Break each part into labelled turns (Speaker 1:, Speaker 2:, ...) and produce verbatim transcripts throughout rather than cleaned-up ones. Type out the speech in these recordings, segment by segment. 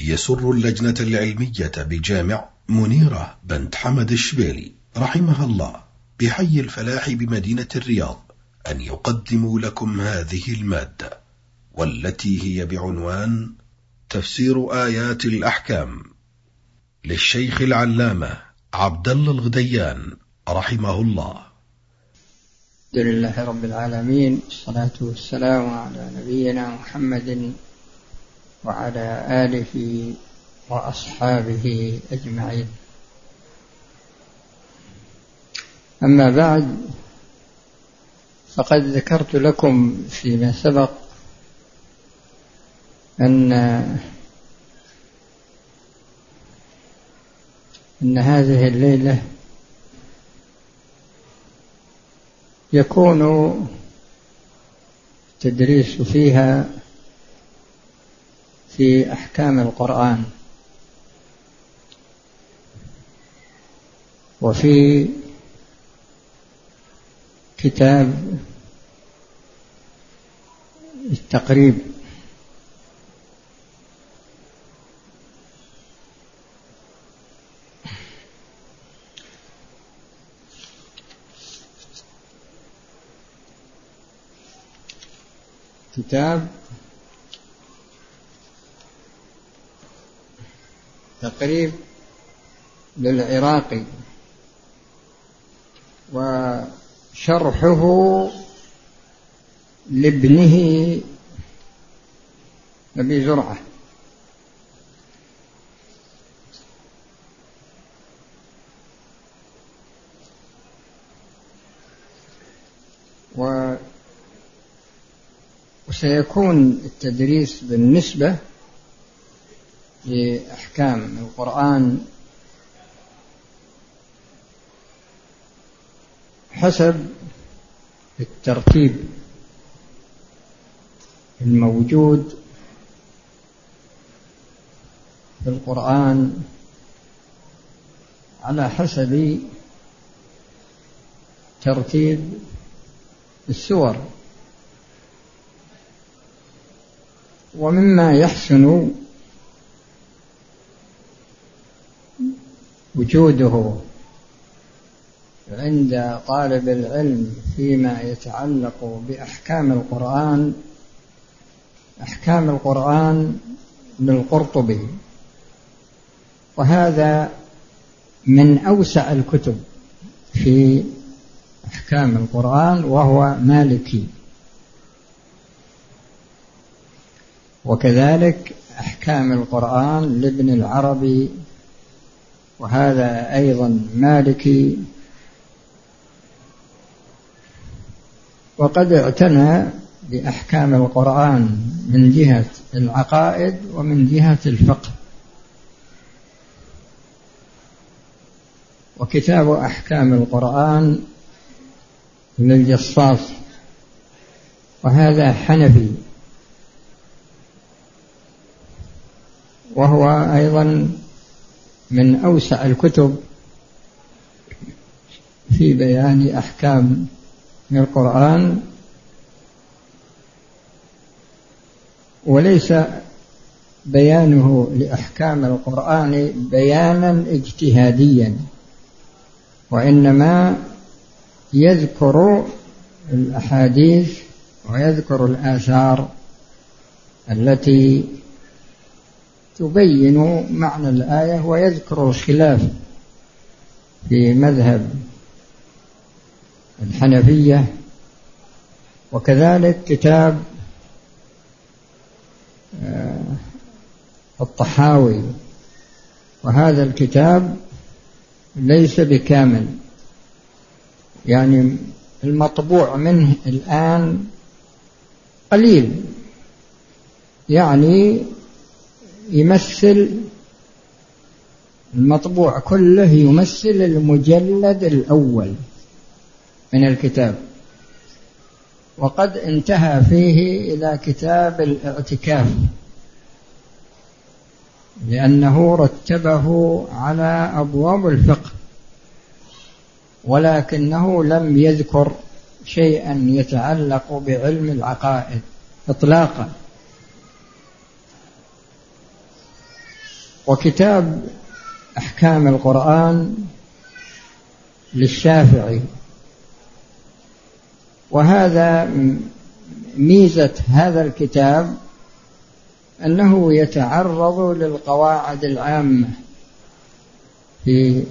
Speaker 1: يسر اللجنة العلمية بجامع منيرة بنت حمد الشبيلي رحمها الله بحي الفلاح بمدينة الرياض أن يقدموا لكم هذه المادة، والتي هي بعنوان تفسير آيات الأحكام للشيخ العلامة عبد الله الغديان رحمه الله.
Speaker 2: الحمد لله رب العالمين، والصلاة والسلام على نبينا محمد وعلى آله وأصحابه أجمعين. أما بعد، فقد ذكرت لكم فيما سبق أن أن هذه الليلة يكون التدريس فيها في أحكام القرآن، وفي كتاب التقريب كتاب تقريب للعراقي، وشرحه لابنه أبي زرعة، و وسيكون التدريس بالنسبة لأحكام القرآن حسب الترتيب الموجود في القرآن على حسب ترتيب السور. ومما يحسن وجوده عند طالب العلم فيما يتعلق بأحكام القرآن أحكام القرآن للقرطبي، وهذا من أوسع الكتب في أحكام القرآن، وهو مالكي. وكذلك أحكام القرآن لابن العربي، وهذا أيضا مالكي. وقد اعتنى بأحكام القرآن من جهة العقائد ومن جهة الفقه. وكتاب أحكام القرآن للجصاص، وهذا حنفي، وهو أيضا من أوسع الكتب في بيان أحكام القرآن، وليس بيانه لأحكام القرآن بيانا اجتهاديا، وإنما يذكر الأحاديث ويذكر الآثار التي تبين معنى الآية، ويذكر الخلاف في مذهب الحنفية. وكذلك كتاب الطحاوي، وهذا الكتاب ليس بكامل، يعني المطبوع منه الآن قليل، يعني يمثل المطبوع كله يمثل المجلد الأول من الكتاب. وقد انتهى فيه إلى كتاب الاعتكاف، لأنه رتبه على أبواب الفقه، ولكنه لم يذكر شيئا يتعلق بعلم العقائد إطلاقا. وكتاب أحكام القرآن للشافعي. وهذا ميزة هذا الكتاب أنه يتعرض للقواعد العامة في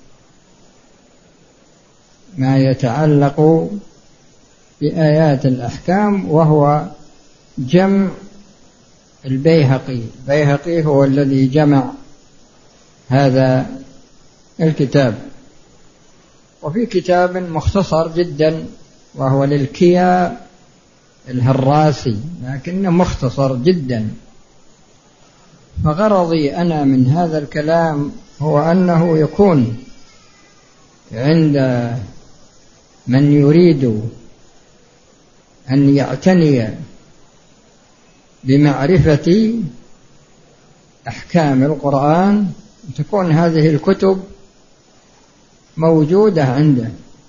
Speaker 2: ما يتعلق بآيات الأحكام، وهو جمع البيهقي. البيهقي هو الذي جمع هذا الكتاب. وفي كتاب مختصر جدا وهو للكيا الهراسي، لكنه مختصر جدا. فغرضي أنا من هذا الكلام هو أنه يكون عند من يريد أن يعتني بمعرفة أحكام القرآن تكون هذه الكتب موجودة عنده.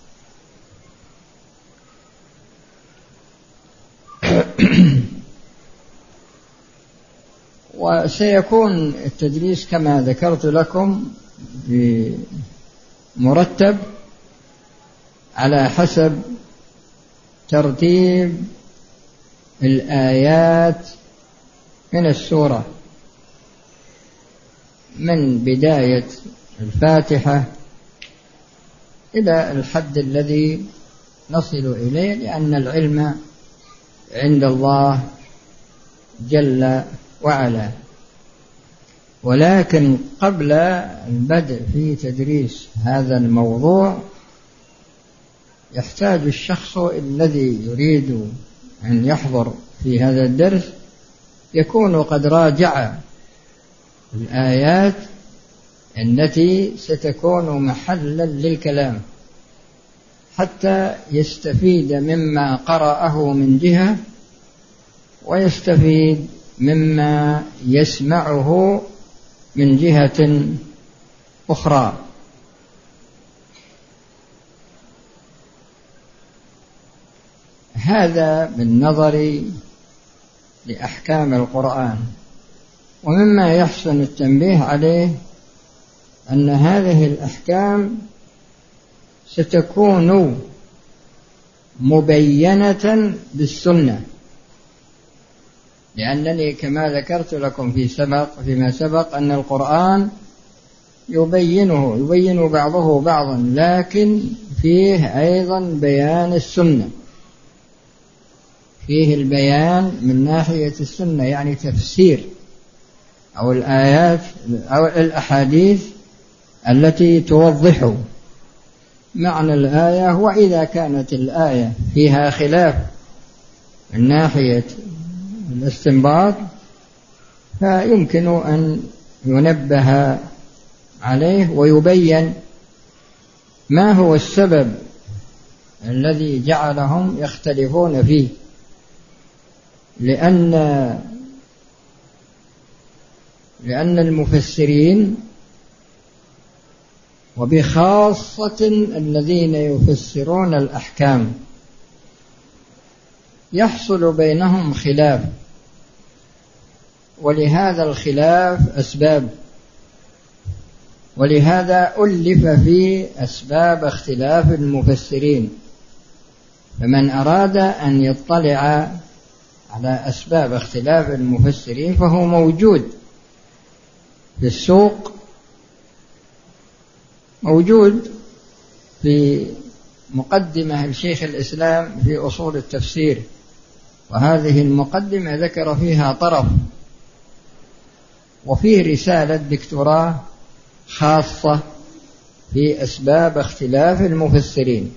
Speaker 2: وسيكون التدريس كما ذكرت لكم مرتب على حسب ترتيب الآيات من السورة، من بداية الفاتحة إلى الحد الذي نصل إليه، لأن العلم عند الله جل وعلا. ولكن قبل البدء في تدريس هذا الموضوع يحتاج الشخص الذي يريد أن يحضر في هذا الدرس يكون قد راجع الآيات التي ستكون محلا للكلام، حتى يستفيد مما قرأه من جهة ويستفيد مما يسمعه من جهة أخرى. هذا بالنظر لأحكام القرآن. ومما يحسن التنبيه عليه أن هذه الأحكام ستكون مبينة بالسنة، لأنني كما ذكرت لكم في سبق فيما سبق أن القرآن يبينه يبين بعضه بعضا، لكن فيه أيضا بيان السنة، فيه البيان من ناحية السنة، يعني تفسير أو الآيات أو الأحاديث التي توضح معنى الآية. وإذا كانت الآية فيها خلاف من ناحية الاستنباط فيمكن أن ينبه عليه ويبين ما هو السبب الذي جعلهم يختلفون فيه، لأن لأن المفسرين وبخاصة الذين يفسرون الأحكام يحصل بينهم خلاف، ولهذا الخلاف أسباب، ولهذا ألف في أسباب اختلاف المفسرين. فمن أراد أن يطلع على أسباب اختلاف المفسرين فهو موجود في السوق، موجود في مقدمة لشيخ الإسلام في أصول التفسير، وهذه المقدمة ذكر فيها طرف، وفيه رسالة دكتوراه خاصة في أسباب اختلاف المفسرين.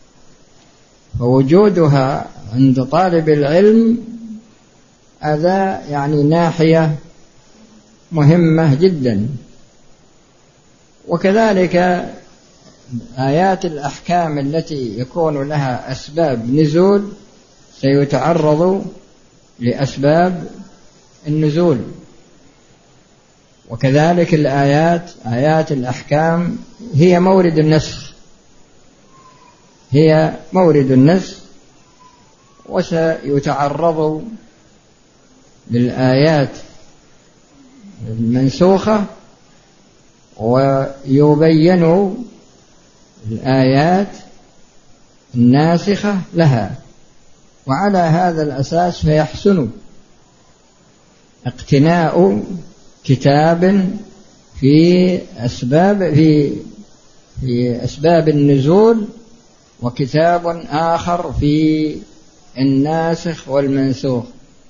Speaker 2: فوجودها عند طالب العلم هذا يعني ناحية مهمة جدا. وكذلك آيات الأحكام التي يكون لها أسباب نزول سيتعرض لأسباب النزول، وكذلك الآيات آيات الأحكام هي مورد النسخ، هي مورد النسخ، وسيتعرض للآيات المنسوخة ويبين الآيات الناسخة لها، وعلى هذا الأساس فيحسن اقتناء كتاب في أسباب في في أسباب النزول، وكتاب آخر في الناسخ والمنسوخ،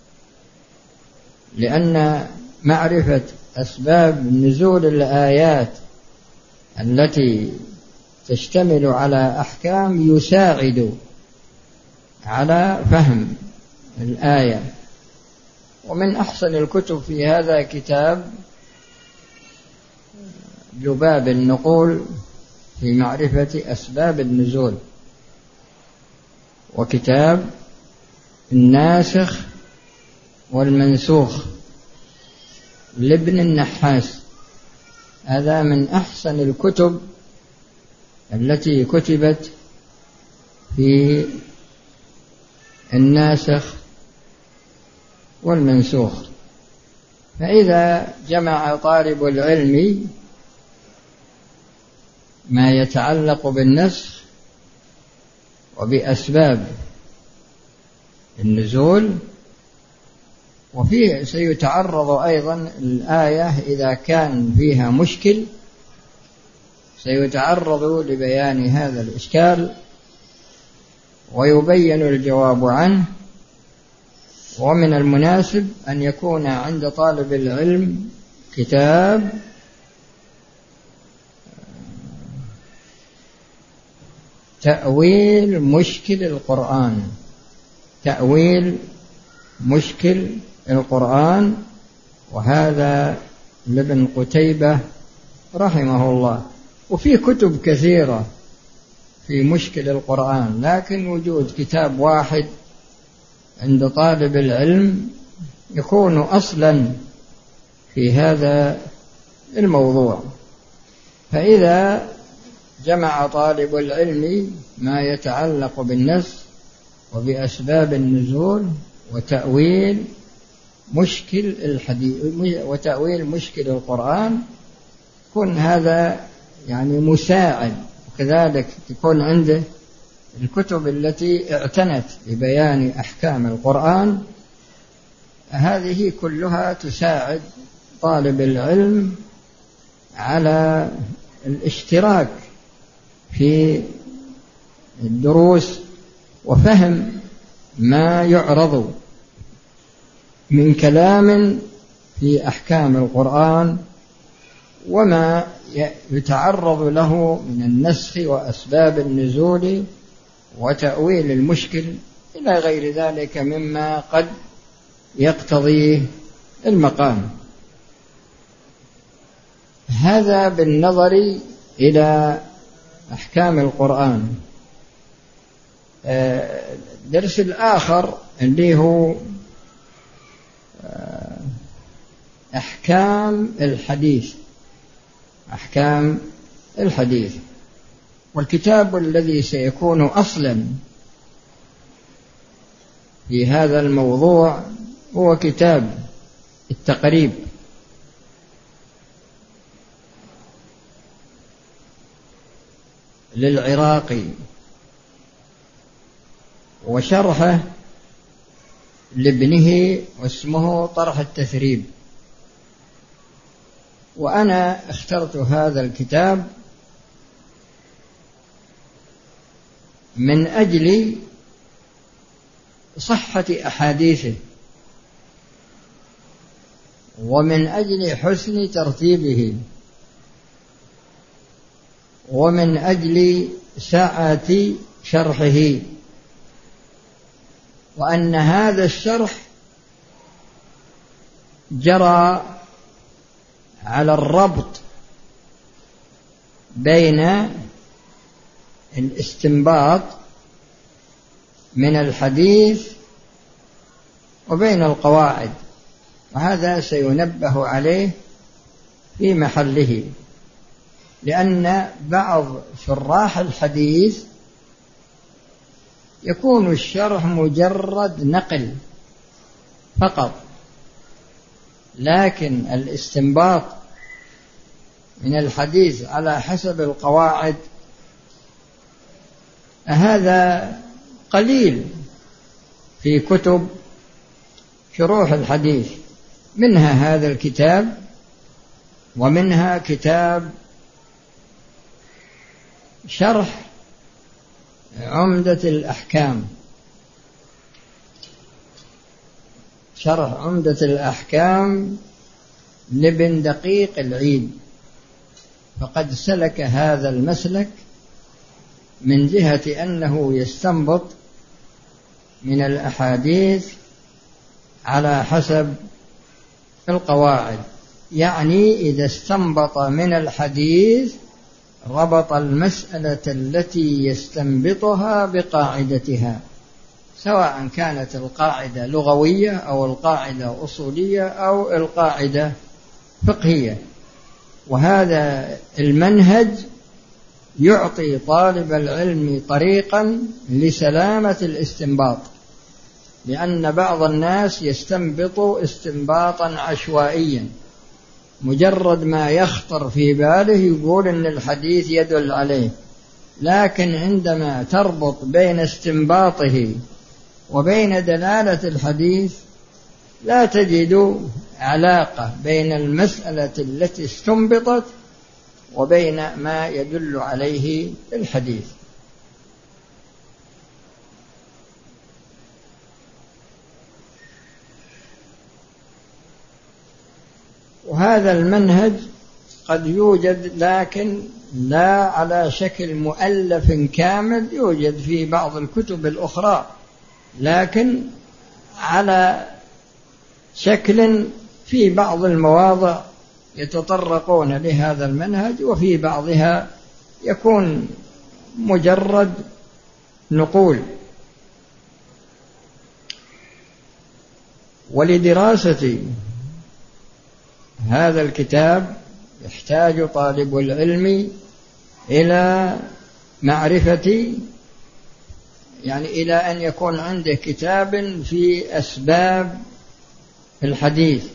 Speaker 2: لأن معرفة أسباب نزول الآيات التي تشتمل على أحكام يساعد على فهم الآية. ومن أحسن الكتب في هذا كتاب لباب النقول في معرفة أسباب النزول، وكتاب الناسخ والمنسوخ لابن النحاس. هذا من أحسن الكتب التي كتبت في الناسخ والمنسوخ. فإذا جمع طالب العلم ما يتعلق بالنسخ وبأسباب النزول، وفيه سيتعرض أيضا الآية إذا كان فيها مشكل سيتعرض لبيان هذا الإشكال ويبين الجواب عنه. ومن المناسب أن يكون عند طالب العلم كتاب تأويل مشكل القرآن، تأويل مشكل القرآن، وهذا لابن قتيبة رحمه الله. وفي كتب كثيرة في مشكل القرآن، لكن وجود كتاب واحد عند طالب العلم يكون أصلا في هذا الموضوع. فإذا جمع طالب العلم ما يتعلق بالنسخ وبأسباب النزول وتأويل مشكل الحديث وتأويل مشكل القرآن، يكون هذا يعني مساعد. وكذلك تكون عنده الكتب التي اعتنت ببيان أحكام القرآن، هذه كلها تساعد طالب العلم على الاشتراك في الدروس وفهم ما يعرض من كلام في أحكام القرآن وما يتعرض له من النسخ وأسباب النزول وتأويل المشكل إلى غير ذلك مما قد يقتضيه المقام. هذا بالنظر إلى أحكام القرآن. الدرس الآخر اللي هو أحكام الحديث، أحكام الحديث. والكتاب الذي سيكون أصلا في هذا الموضوع هو كتاب التقريب للعراقي، وشرحه لابنه واسمه طرح التثريب. وأنا اخترت هذا الكتاب من أجل صحة أحاديثه ومن أجل حسن ترتيبه ومن أجل سعة شرحه، وأن هذا الشرح جرى على الربط بين الاستنباط من الحديث وبين القواعد، وهذا سينبه عليه في محله، لأن بعض شراح الحديث يكون الشرح مجرد نقل فقط، لكن الاستنباط من الحديث على حسب القواعد هذا قليل في كتب شروح الحديث، منها هذا الكتاب، ومنها كتاب شرح عمدة الأحكام، شرح عمدة الأحكام لابن دقيق العيد، فقد سلك هذا المسلك من جهة أنه يستنبط من الأحاديث على حسب القواعد، يعني إذا استنبط من الحديث ربط المسألة التي يستنبطها بقاعدتها، سواء كانت القاعدة لغوية أو القاعدة أصولية أو القاعدة فقهية. وهذا المنهج يعطي طالب العلم طريقا لسلامة الاستنباط، لأن بعض الناس يستنبط استنباطا عشوائيا، مجرد ما يخطر في باله يقول إن الحديث يدل عليه، لكن عندما تربط بين استنباطه وبين دلالة الحديث لا تجد علاقة بين المسألة التي استنبطت وبين ما يدل عليه الحديث. وهذا المنهج قد يوجد لكن لا على شكل مؤلف كامل، يوجد في بعض الكتب الأخرى لكن على شكل في بعض المواضع يتطرقون لهذا المنهج، وفي بعضها يكون مجرد نقول. ولدراسة هذا الكتاب يحتاج طالب العلم إلى معرفة، يعني إلى أن يكون عنده كتاب في أسباب الحديث،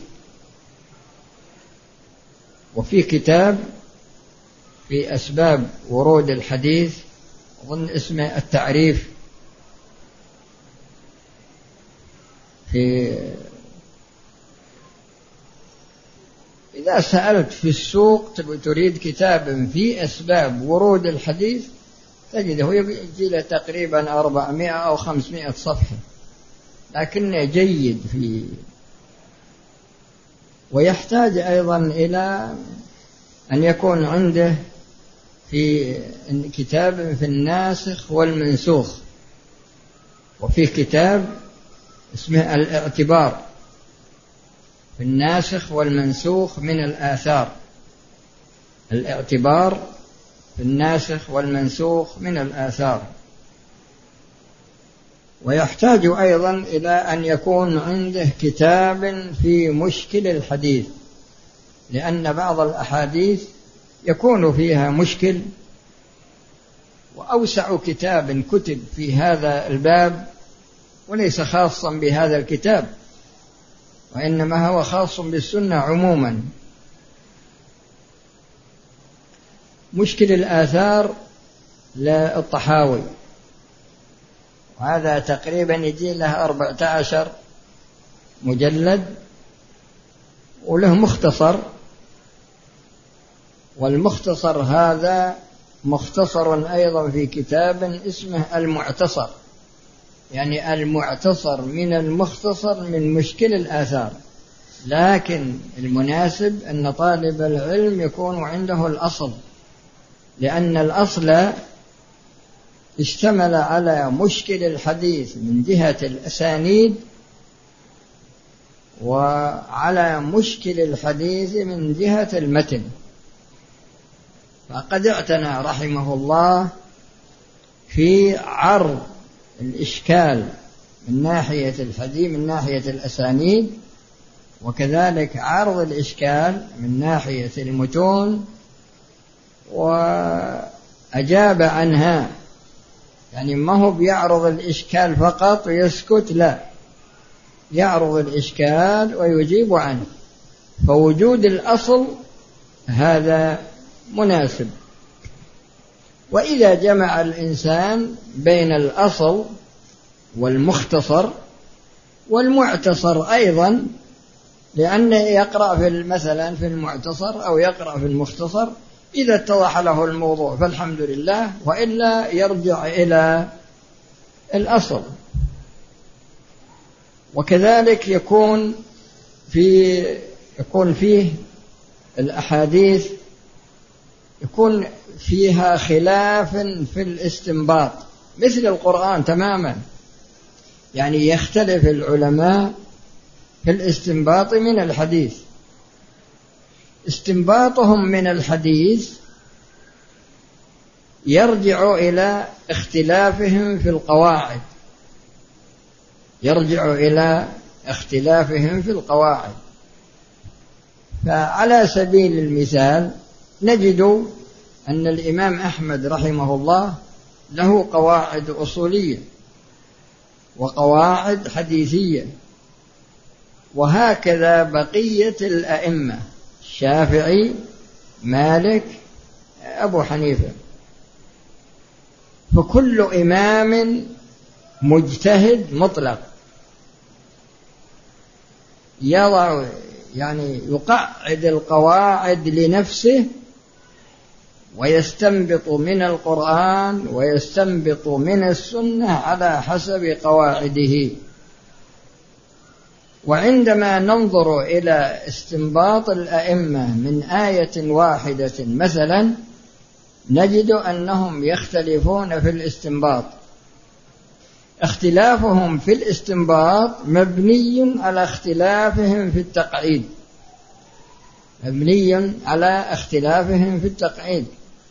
Speaker 2: وفي كتاب في أسباب ورود الحديث أظن اسمه التعريف، في إذا سألت في السوق تريد كتاب في أسباب ورود الحديث تجده يجي له تقريبا أربعمائة أو خمسمائة صفحة، لكنه جيد في. ويحتاج أيضا إلى أن يكون عنده في كتاب في الناسخ والمنسوخ، وفي كتاب اسمه الاعتبار في الناسخ والمنسوخ من الآثار، الاعتبار في الناسخ والمنسوخ من الآثار. ويحتاج أيضا إلى أن يكون عنده كتاب في مشكل الحديث، لأن بعض الأحاديث يكون فيها مشكل، وأوسع كتاب كتب في هذا الباب وليس خاصا بهذا الكتاب، وإنما هو خاص بالسنة عموما، مشكل الآثار للطحاوي، وهذا تقريبا يجي له أربعة عشر مجلد، وله مختصر، والمختصر هذا مختصر أيضا في كتاب اسمه المعتصر، يعني المعتصر من المختصر من مشكل الآثار. لكن المناسب أن طالب العلم يكون عنده الأصل، لأن الأصل اشتمل على مشكل الحديث من جهة الأسانيد، وعلى مشكل الحديث من جهة المتن. فقد اعتنى رحمه الله في عرض الإشكال من ناحية الحديث من ناحية الأسانيد، وكذلك عرض الإشكال من ناحية المتون، وأجاب عنها، يعني ما هو بيعرض الإشكال فقط ويسكت، لا، يعرض الإشكال ويجيب عنه. فوجود الأصل هذا مناسب. وإذا جمع الإنسان بين الأصل والمختصر والمعتصر أيضا، لأنه يقرأ في مثلا في المعتصر أو يقرأ في المختصر، إذا اتضح له الموضوع فالحمد لله، وإلا يرجع إلى الأصل. وكذلك يكون في يكون فيه الأحاديث يكون فيها خلاف في الاستنباط مثل القرآن تماما، يعني يختلف العلماء في الاستنباط من الحديث. استنباطهم من الحديث يرجع إلى اختلافهم في القواعد يرجع إلى اختلافهم في القواعد فعلى سبيل المثال نجد أن الإمام أحمد رحمه الله له قواعد أصولية وقواعد حديثية، وهكذا بقية الأئمة الشافعي مالك أبو حنيفة. فكل إمام مجتهد مطلق يضع يعني يقعد القواعد لنفسه ويستنبط من القرآن ويستنبط من السنة على حسب قواعده. وعندما ننظر إلى استنباط الأئمة من آية واحدة مثلا نجد أنهم يختلفون في الاستنباط. اختلافهم في الاستنباط مبني على اختلافهم في التقعيد مبني على اختلافهم في التقعيد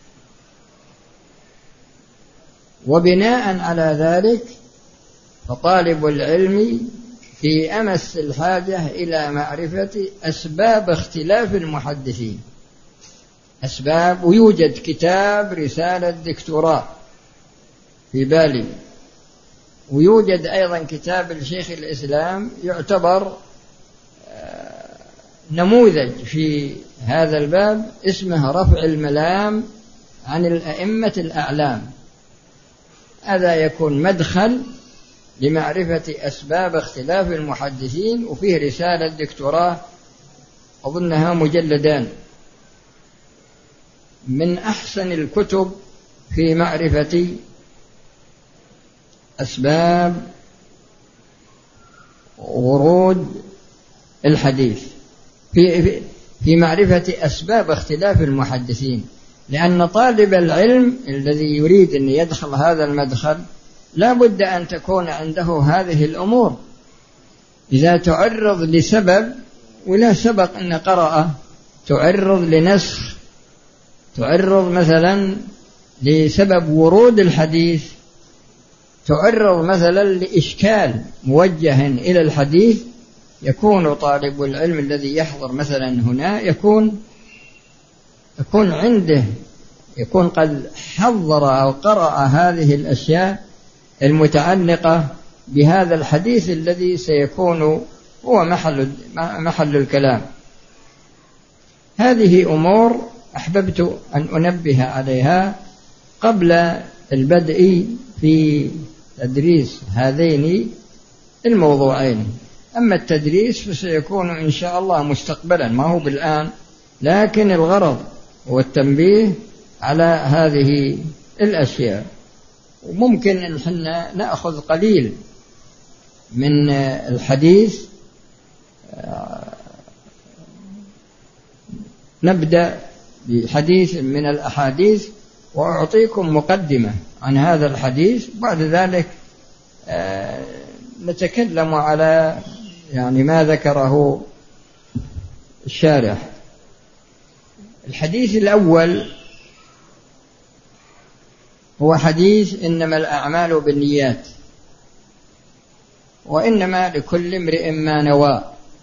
Speaker 2: وبناء على ذلك فطالب العلم في أمس الحاجة إلى معرفة أسباب اختلاف المحدثين. أسباب، ويوجد كتاب رسالة دكتوراه في بالي، ويوجد أيضا كتاب الشيخ الإسلام يعتبر نموذج في هذا الباب اسمه رفع الملام عن الأئمة الأعلام. هذا يكون مدخل لمعرفة أسباب اختلاف المحدثين، وفيه رسالة دكتوراه أظنها مجلدان، من أحسن الكتب في معرفة أسباب ورود الحديث في في معرفة أسباب اختلاف المحدثين. لأن طالب العلم الذي يريد أن يدخل هذا المدخل لا بد أن تكون عنده هذه الأمور. إذا تعرض لسبب ولا سبق أن قرأ، تعرض لنسخ، تعرض مثلا لسبب ورود الحديث، تعرض مثلا لإشكال موجه إلى الحديث، يكون طالب العلم الذي يحضر مثلا هنا يكون يكون عنده يكون قد حضر أو قرأ هذه الأشياء المتعلقة بهذا الحديث الذي سيكون هو محل محل الكلام. هذه أمور أحببت أن أنبه عليها قبل البدء في تدريس هذين الموضوعين. أما التدريس فسيكون إن شاء الله مستقبلا، ما هو بالآن، لكن الغرض هو التنبيه على هذه الأشياء. وممكن أن احنا نأخذ قليل من الحديث. نبدأ بحديث من الأحاديث وأعطيكم مقدمة عن هذا الحديث، بعد ذلك نتكلم على يعني ما ذكره الشارح. الحديث الأول هو حديث إنما الأعمال بالنيات وإنما لكل امرئ ما نوى،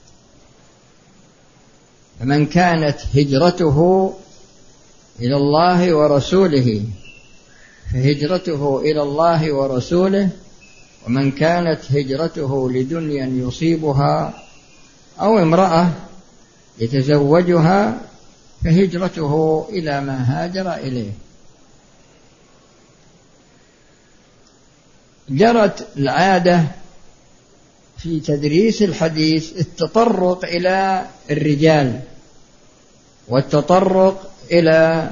Speaker 2: فمن كانت هجرته إلى الله ورسوله فهجرته إلى الله ورسوله، ومن كانت هجرته لدنيا يصيبها أو امرأة يتزوجها فهجرته إلى ما هاجر إليه. جرت العادة في تدريس الحديث التطرق إلى الرجال والتطرق إلى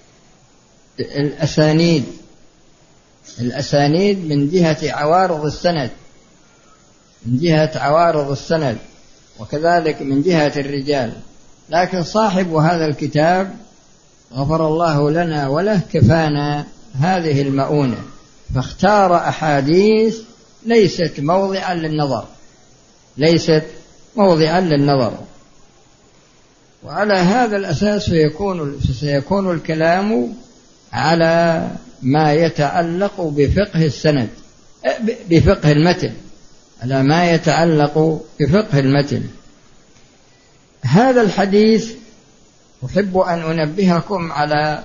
Speaker 2: الأسانيد الأسانيد من جهة عوارض السند من جهة عوارض السند وكذلك من جهة الرجال. لكن صاحب هذا الكتاب غفر الله لنا وله كفانا هذه المؤونة، فاختار أحاديث ليست موضعا للنظر ليست موضعا للنظر وعلى هذا الأساس سيكون سيكون الكلام على ما يتعلق بفقه السند بفقه المتن على ما يتعلق بفقه المتن. هذا الحديث أحب أن أنبهكم على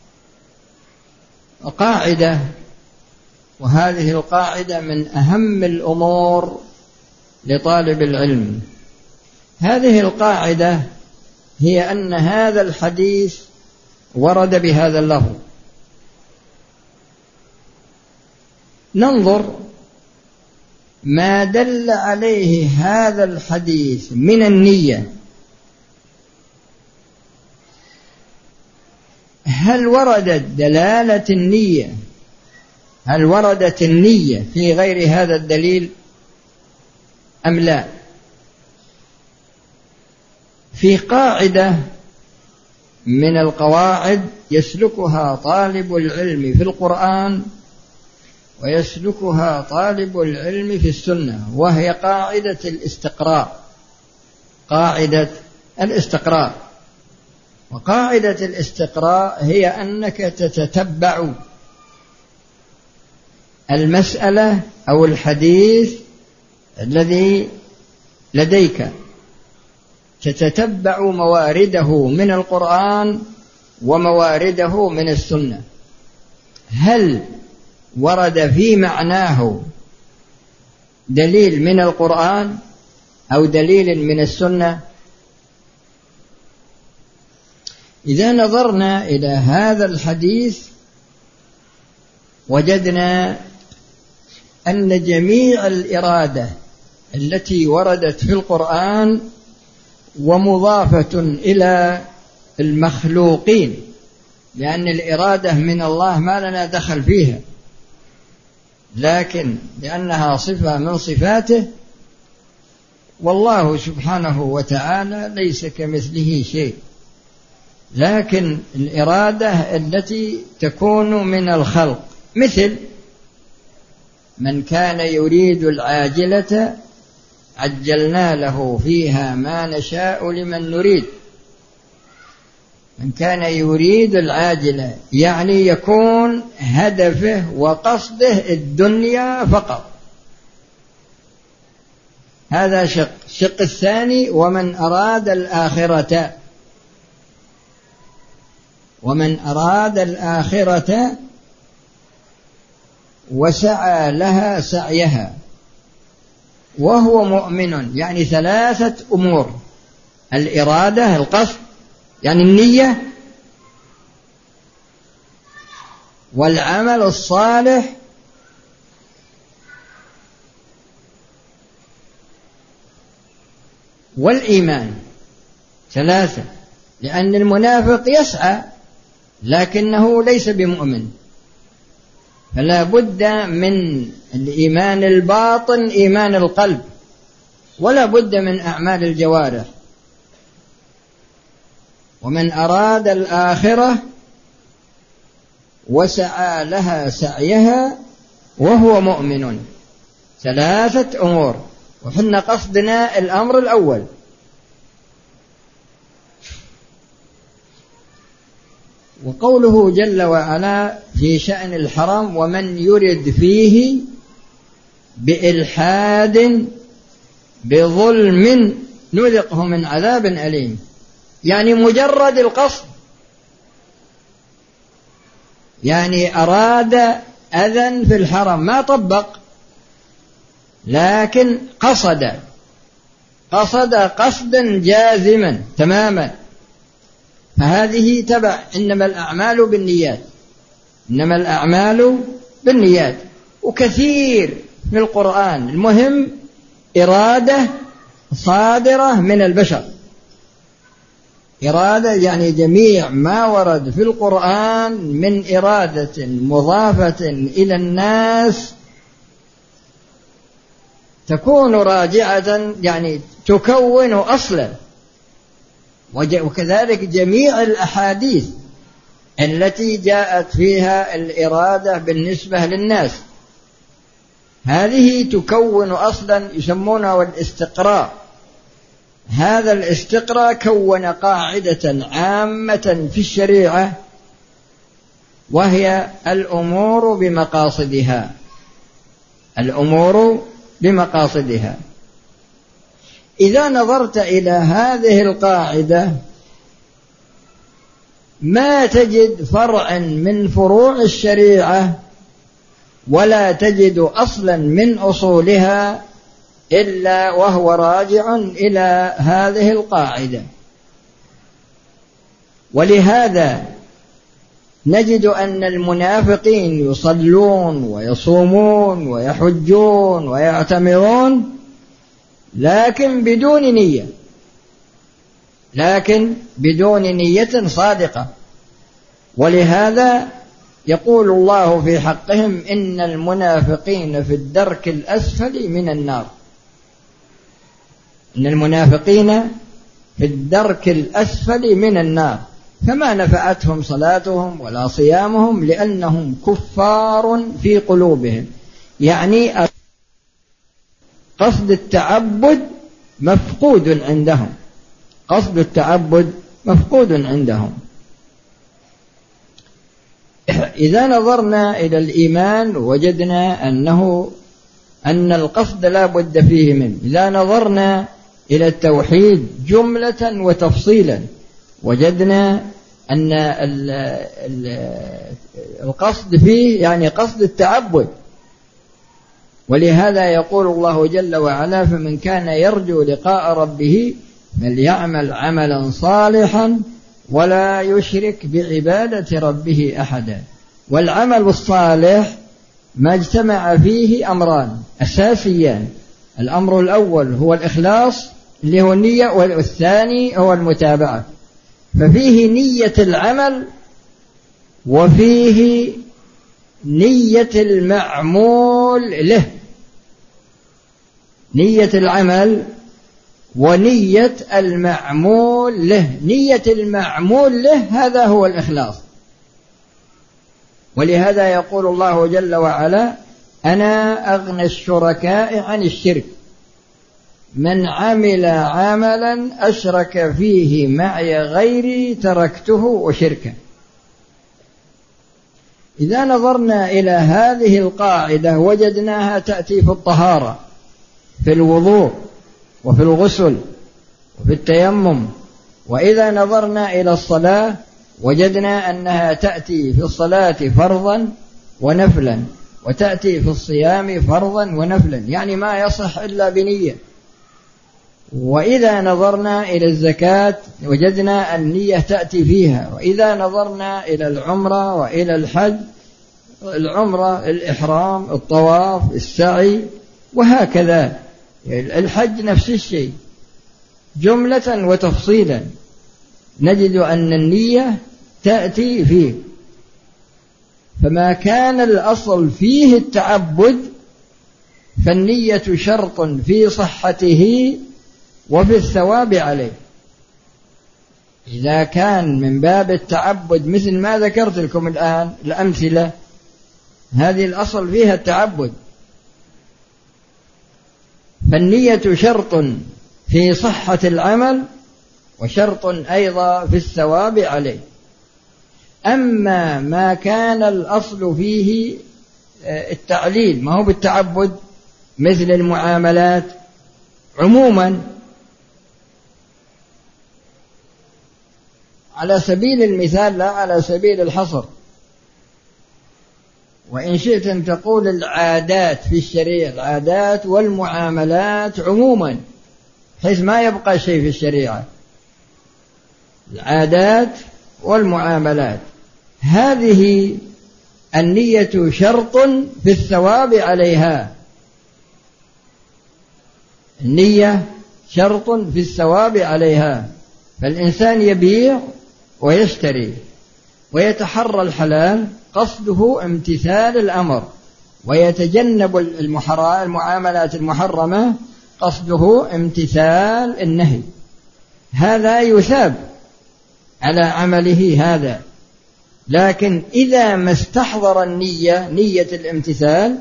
Speaker 2: قاعدة، وهذه القاعدة من أهم الأمور لطالب العلم. هذه القاعدة هي أن هذا الحديث ورد بهذا اللفظ. ننظر ما دل عليه هذا الحديث من النية، هل وردت دلالة النية هل وردت النية في غير هذا الدليل أم لا؟ في قاعدة من القواعد يسلكها طالب العلم في القرآن ويسلكها طالب العلم في السنة، وهي قاعدة الاستقراء قاعدة الاستقراء وقاعدة الاستقراء هي أنك تتتبع المسألة أو الحديث الذي لديك، تتتبع موارده من القرآن وموارده من السنة. هل ورد في معناه دليل من القرآن أو دليل من السنة؟ إذا نظرنا إلى هذا الحديث وجدنا أن جميع الإرادة التي وردت في القرآن ومضافة إلى المخلوقين، لأن الإرادة من الله ما لنا دخل فيها، لكن لأنها صفة من صفاته، والله سبحانه وتعالى ليس كمثله شيء. لكن الإرادة التي تكون من الخلق، مثل من كان يريد العاجلة عجلنا له فيها ما نشاء لمن نريد. من كان يريد العاجلة يعني يكون هدفه وقصده الدنيا فقط، هذا شق. الشق الثاني ومن أراد الآخرة ومن أراد الآخرة وسعى لها سعيها وهو مؤمن، يعني ثلاثة أمور: الإرادة القصد يعني النية، والعمل الصالح، والإيمان. ثلاثة. لأن المنافق يسعى لكنه ليس بمؤمن، فلا بد من الإيمان الباطن إيمان القلب، ولا بد من أعمال الجوارح. ومن أراد الآخرة وسعى لها سعيها وهو مؤمن. ثلاثة أمور، وحنا قصدنا الأمر الأول. وقوله جل وعلا في شأن الحرم: ومن يرد فيه بإلحاد بظلم نذقه من عذاب أليم، يعني مجرد القصد، يعني أراد أذى في الحرم ما طبق، لكن قصد قصد قصدا جازما تماما، فهذه تبع إنما الأعمال بالنيات، إنما الأعمال بالنيات. وكثير في القرآن المهم إرادة صادرة من البشر، إرادة يعني جميع ما ورد في القرآن من إرادة مضافة إلى الناس تكون راجعة يعني تكون أصلا. وكذلك جميع الأحاديث التي جاءت فيها الإرادة بالنسبة للناس هذه تكون أصلا، يسمونه الاستقراء. هذا الاستقراء كون قاعدة عامة في الشريعة وهي الأمور بمقاصدها، الأمور بمقاصدها. إذا نظرت إلى هذه القاعدة ما تجد فرعا من فروع الشريعة ولا تجد أصلا من أصولها إلا وهو راجع إلى هذه القاعدة. ولهذا نجد أن المنافقين يصلون ويصومون ويحجون ويعتمرون لكن بدون نية، لكن بدون نية صادقة. ولهذا يقول الله في حقهم إن المنافقين في الدرك الأسفل من النار، إن المنافقين في الدرك الأسفل من النار، فما نفعتهم صلاتهم ولا صيامهم لأنهم كفار في قلوبهم. يعني قصد التعبد مفقود عندهم، قصد التعبد مفقود عندهم. إذا نظرنا إلى الإيمان وجدنا أنه أن القصد لا بد فيه منه. إذا نظرنا إلى التوحيد جملة وتفصيلا وجدنا أن القصد فيه يعني قصد التعبد. ولهذا يقول الله جل وعلا فمن كان يرجو لقاء ربه فليعمل عملا صالحا ولا يشرك بعبادة ربه أحدا. والعمل الصالح ما اجتمع فيه أمران أساسيان، الأمر الأول هو الإخلاص اللي هو النية، والثاني هو المتابعة. ففيه نية العمل وفيه نية المعمول له، نية العمل ونية المعمول له. نية المعمول له هذا هو الإخلاص. ولهذا يقول الله جل وعلا أنا أغنى الشركاء عن الشرك من عمل عملا أشرك فيه معي غيري تركته وشركه. إذا نظرنا إلى هذه القاعدة وجدناها تأتي في الطهارة، في الوضوء وفي الغسل وفي التيمم. وإذا نظرنا إلى الصلاة وجدنا أنها تأتي في الصلاة فرضا ونفلا، وتأتي في الصيام فرضا ونفلا، يعني ما يصح إلا بنية. وإذا نظرنا إلى الزكاة وجدنا النية تأتي فيها. وإذا نظرنا إلى العمرة وإلى الحج، العمرة الإحرام، الطواف، السعي، وهكذا. الحج نفس الشيء جملة وتفصيلا نجد أن النية تأتي فيه. فما كان الأصل فيه التعبد فالنية شرط في صحته وفي الثواب عليه. إذا كان من باب التعبد مثل ما ذكرت لكم الآن الأمثلة، هذه الأصل فيها التعبد، فالنية شرط في صحة العمل وشرط أيضا في الثواب عليه. أما ما كان الأصل فيه التعليل ما هو بالتعبد مثل المعاملات عموما، على سبيل المثال لا على سبيل الحصر، وإن شئت أن تقول العادات في الشريعة، العادات والمعاملات عموما، حيث ما يبقى شيء في الشريعة. العادات والمعاملات. هذه النية شرط في الثواب عليها، النية شرط في الثواب عليها. فالإنسان يبيع ويشتري ويتحرى الحلال، قصده امتثال الأمر، ويتجنب المعاملات المحرمة، قصده امتثال النهي. هذا يثاب على عمله هذا. لكن إذا ما استحضر النية، نية الامتثال،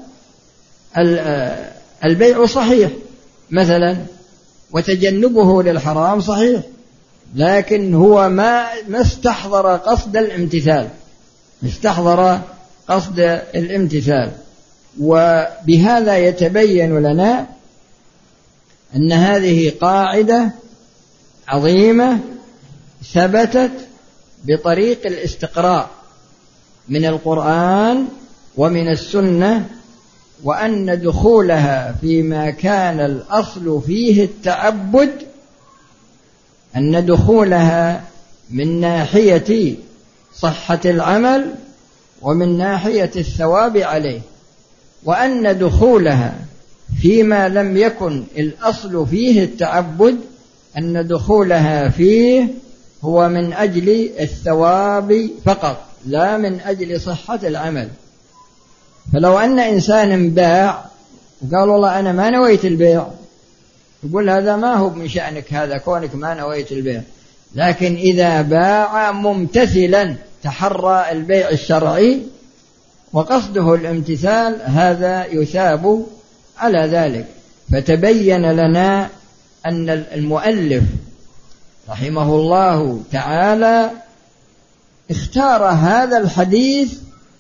Speaker 2: البيع صحيح مثلا وتجنبه للحرام صحيح، لكن هو ما ما استحضر قصد الامتثال، استحضر قصد الامتثال. وبهذا يتبين لنا أن هذه قاعدة عظيمة ثبتت بطريق الاستقراء من القرآن ومن السنة، وأن دخولها فيما كان الأصل فيه التعبد، أن دخولها من ناحية صحة العمل ومن ناحية الثواب عليه، وأن دخولها فيما لم يكن الأصل فيه التعبد، أن دخولها فيه هو من أجل الثواب فقط لا من أجل صحة العمل. فلو أن إنسان باع وقال والله أنا ما نويت البيع، يقول هذا ما هو من شأنك، هذا كونك ما نويت البيع. لكن إذا باع ممتثلا تحرى البيع الشرعي وقصده الامتثال، هذا يثاب على ذلك. فتبين لنا أن المؤلف رحمه الله تعالى اختار هذا الحديث،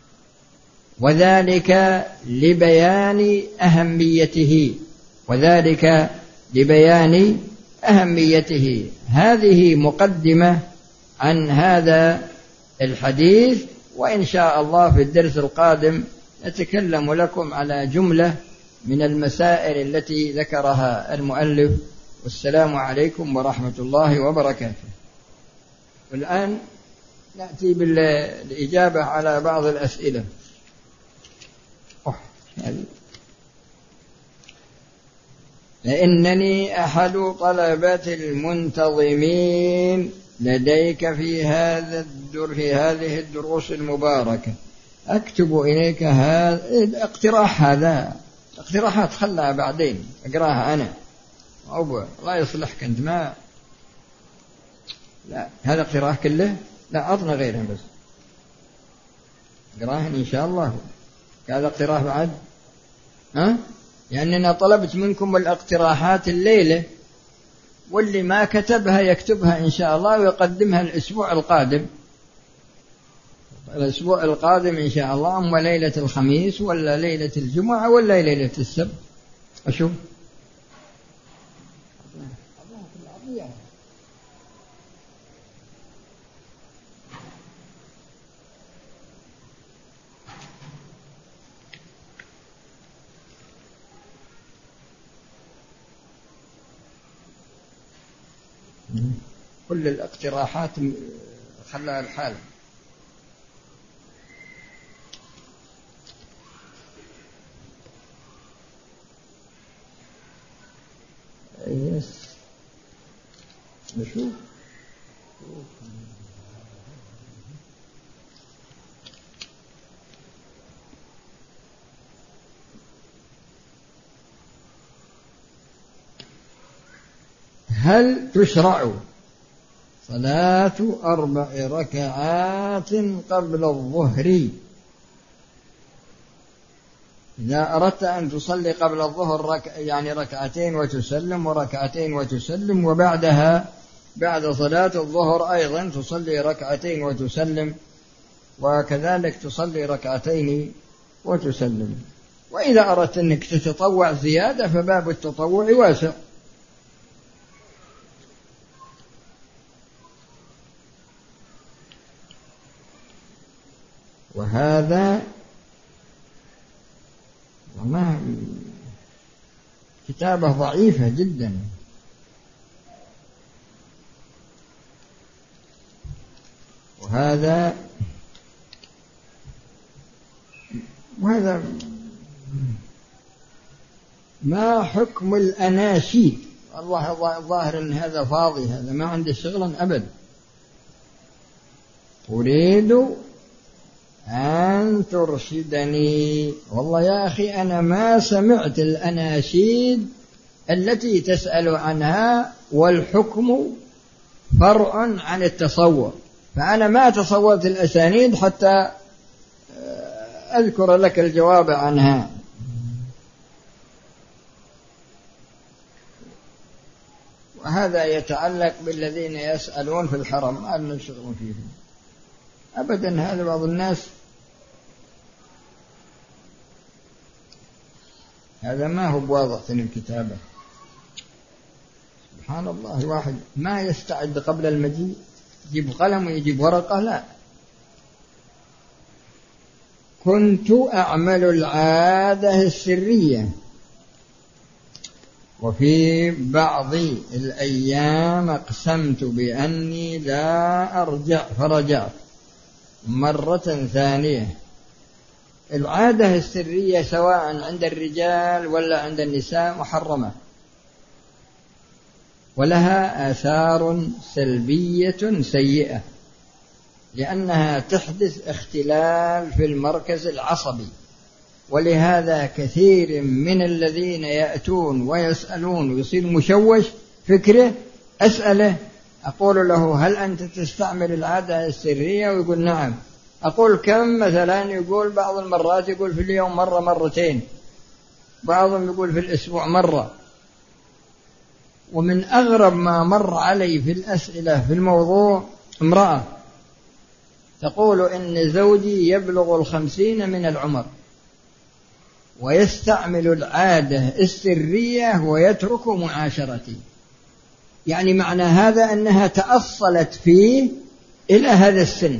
Speaker 2: وذلك لبيان أهميته، وذلك لبيان أهميته. هذه مقدمة عن هذا الحديث، وإن شاء الله في الدرس القادم نتكلم لكم على جملة من المسائل التي ذكرها المؤلف. والسلام عليكم ورحمة الله وبركاته. والآن نأتي بالإجابة على بعض الأسئلة. لأنني أحد طلبة المنتظمين لديك في هذا الدر في هذه الدروس المباركة، أكتب إليك هذا اقتراح، هذا اقتراحات خلها بعدين أقراها أنا، أو الله يصلحك أنت ما لا هذا اقتراح كله، لا عطنا غيره بس اقراهن إن شاء الله. هذا اقتراح بعد، ها يعني أنا طلبت منكم الاقتراحات الليلة، واللي ما كتبها يكتبها إن شاء الله ويقدمها الأسبوع القادم. الأسبوع القادم إن شاء الله، أما ليلة الخميس ولا ليلة الجمعة ولا ليلة السبت. أشوف كل الاقتراحات خلها الحال. يس نشوف هل تشرع صلاة أربع ركعات قبل الظهر؟ إذا أردت أن تصلي قبل الظهر رك... يعني ركعتين وتسلم وركعتين وتسلم، وبعدها بعد صلاة الظهر أيضا تصلي ركعتين وتسلم، وكذلك تصلي ركعتين وتسلم. وإذا أردت أنك تتطوع زيادة فباب التطوع واسع. وهذا ما كتابة ضعيفة جدا. وهذا وهذا ما حكم الأناشيد؟ الله ظاهر أن هذا فاضي، هذا ما عنده شغلا أبدا. أريد أن ترشدني. والله يا أخي أنا ما سمعت الأناشيد التي تسأل عنها، والحكم فرع عن التصور، فأنا ما تصورت الأسانيد حتى أذكر لك الجواب عنها. وهذا يتعلق بالذين يسألون في الحرم، ما لنا شغل فيهم أبدا. هذا بعض الناس هذا ما هو بواضح في الكتابة. سبحان الله، الواحد ما يستعد قبل المجيء، يجيب قلم ويجيب ورقة، لا. كنت أعمل العادة السرية، وفي بعض الأيام أقسمت بأني لا أرجع فرجعت مرة ثانية. العادة السرية سواء عند الرجال ولا عند النساء محرمة، ولها آثار سلبية سيئة، لأنها تحدث اختلال في المركز العصبي. ولهذا كثير من الذين يأتون ويسألون ويصير مشوش فكره، أسأله أقول له هل أنت تستعمل العادة السرية؟ ويقول نعم. أقول كم مثلا؟ يقول بعض المرات يقول في اليوم مرة مرتين، بعضهم يقول في الأسبوع مرة. ومن أغرب ما مر علي في الأسئلة في الموضوع امرأة تقول إن زوجي يبلغ الخمسين من العمر ويستعمل العادة السرية ويترك معاشرتي. يعني معنى هذا أنها تأصلت فيه إلى هذا السن،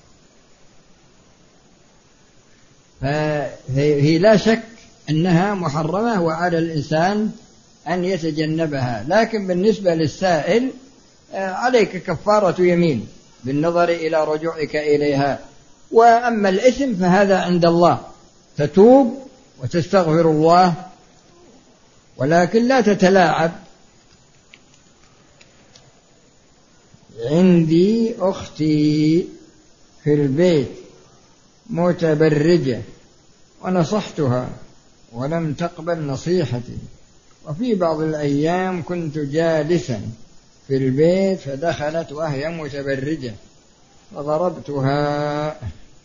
Speaker 2: فهي لا شك أنها محرمة وعلى الإنسان أن يتجنبها. لكن بالنسبة للسائل عليك كفارة يمين بالنظر إلى رجوعك إليها. وأما الإثم فهذا عند الله، تتوب وتستغفر الله، ولكن لا تتلاعب. عندي أختي في البيت متبرجة ونصحتها ولم تقبل نصيحتي، وفي بعض الأيام كنت جالسا في البيت فدخلت وهي متبرجة فضربتها.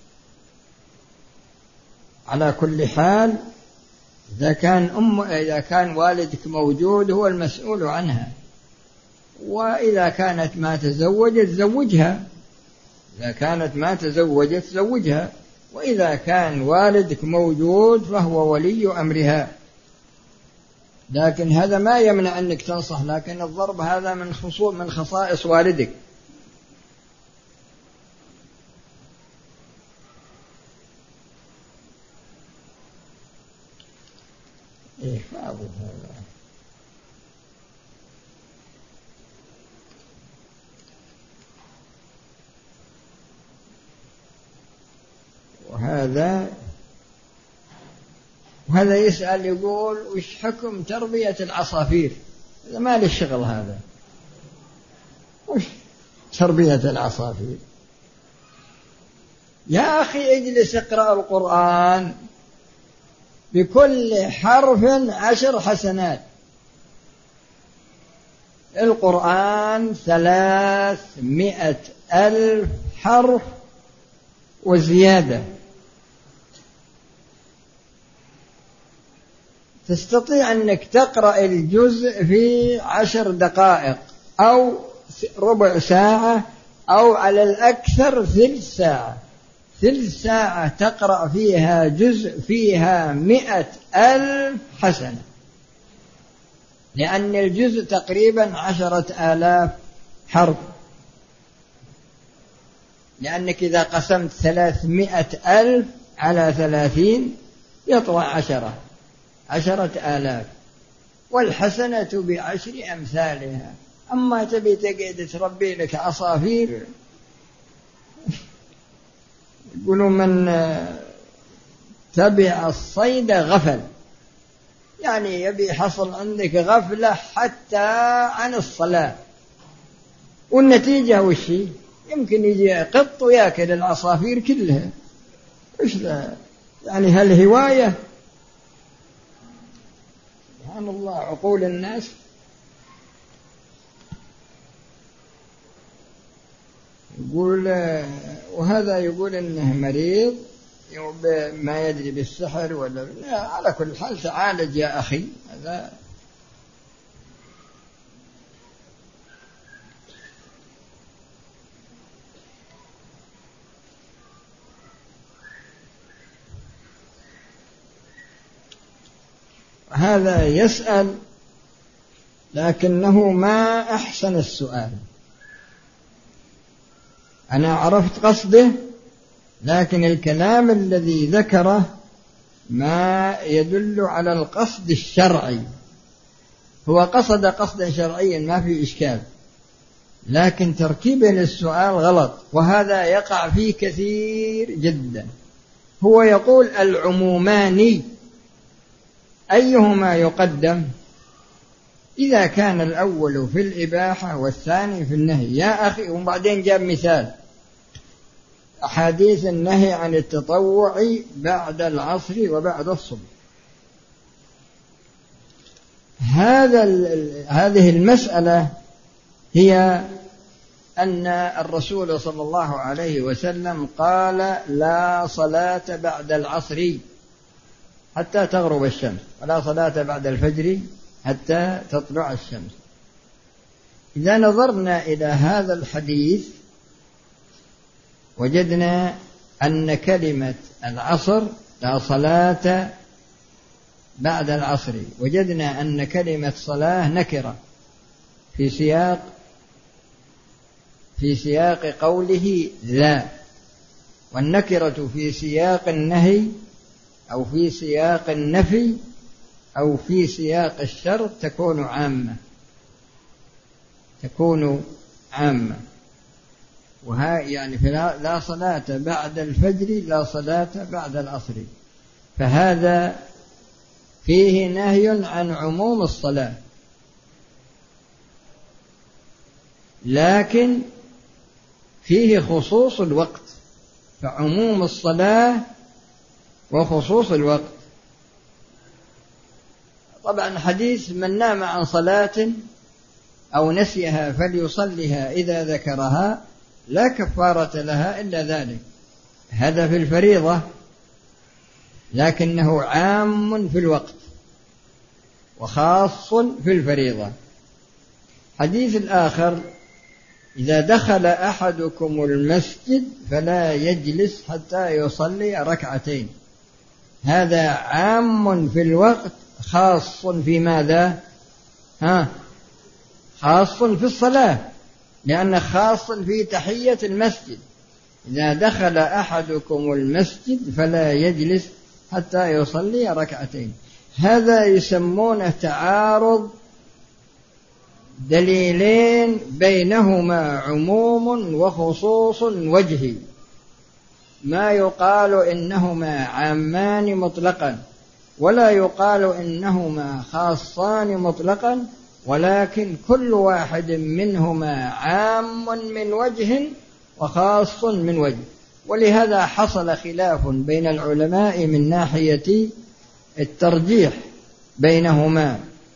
Speaker 2: على كل حال إذا كان أم إذا كان والدك موجود هو المسؤول عنها، وإذا كانت ما تزوجت زوجها، إذا كانت ما تزوجت زوجها، وإذا كان والدك موجود فهو ولي أمرها. لكن هذا ما يمنع أنك تنصح، لكن الضرب هذا من خصوص من خصائص والدك. إيه فاضل هذا. وهذا وهذا يسأل يقول وش حكم تربية العصافير؟ هذا ما له الشغل، هذا وش تربية العصافير؟ يا أخي اجلس اقرأ القرآن، بكل حرف عشر حسنات. القرآن ثلاثمائة ألف حرف وزيادة، تستطيع أنك تقرأ الجزء في عشر دقائق أو ربع ساعة أو على الأكثر ثلث ساعة. ثلث ساعة تقرأ فيها جزء فيها مئة ألف حسنة، لأن الجزء تقريبا عشرة آلاف حرف. لأنك إذا قسمت ثلاثمائة ألف على ثلاثين يطلع عشرة عشرة آلاف، والحسنة بعشر أمثالها. أما تبي تقعد تربي لك عصافير يقولوا من تبع الصيد غفل، يعني يبي يحصل عندك غفلة حتى عن الصلاة، والنتيجة وش هي؟ يمكن يجي قط ويأكل العصافير كلها. إيش ذا؟ يعني هالهواية سبحان الله عقول الناس. يقول وهذا يقول إنه مريض ما يدري بالسحر ولا على كل حال تعالج يا أخي. هذا هذا يسأل لكنه ما أحسن السؤال. أنا عرفت قصده، لكن الكلام الذي ذكره ما يدل على القصد الشرعي. هو قصد قصدا شرعيا ما في إشكال، لكن تركيبه للسؤال غلط، وهذا يقع فيه كثير جدا. هو يقول العمومان أيهما يقدم؟ إذا كان الأول في الإباحة والثاني في النهي يا أخي. وبعدين جاب مثال أحاديث النهي عن التطوع بعد العصر وبعد الصبح. هذا هذه المسألة هي أن الرسول صلى الله عليه وسلم قال لا صلاة بعد العصر حتى تغرب الشمس، ولا صلاة بعد الفجر حتى تطلع الشمس. إذا نظرنا إلى هذا الحديث وجدنا أن كلمة العصر لا صلاة بعد العصر، وجدنا أن كلمة صلاة نكرة في سياق في سياق قوله لا، والنكرة في سياق النهي أو في سياق النفي أو في سياق الشرط تكون عامة تكون عامة وها يعني لا صلاة بعد الفجر لا صلاة بعد العصر، فهذا فيه نهي عن عموم الصلاة، لكن فيه خصوص الوقت، فعموم الصلاة وخصوص الوقت. طبعا حديث من نام عن صلاة أو نسيها فليصلها إذا ذكرها لا كفارة لها إلا ذلك، هذا في الفريضة، لكنه عام في الوقت وخاص في الفريضة. حديث الآخر إذا دخل أحدكم المسجد فلا يجلس حتى يصلي ركعتين، هذا عام في الوقت خاص في ماذا؟ ها خاص في الصلاة، لأنه خاص في تحية المسجد. إذا دخل أحدكم المسجد فلا يجلس حتى يصلي ركعتين، هذا يسمونه تعارض دليلين بينهما عموم وخصوص وجهي، ما يقال إنهما عامان مطلقا ولا يقال إنهما خاصان مطلقا، ولكن كل واحد منهما عام من وجه وخاص من وجه. ولهذا حصل خلاف بين العلماء من ناحية الترجيح بينهما،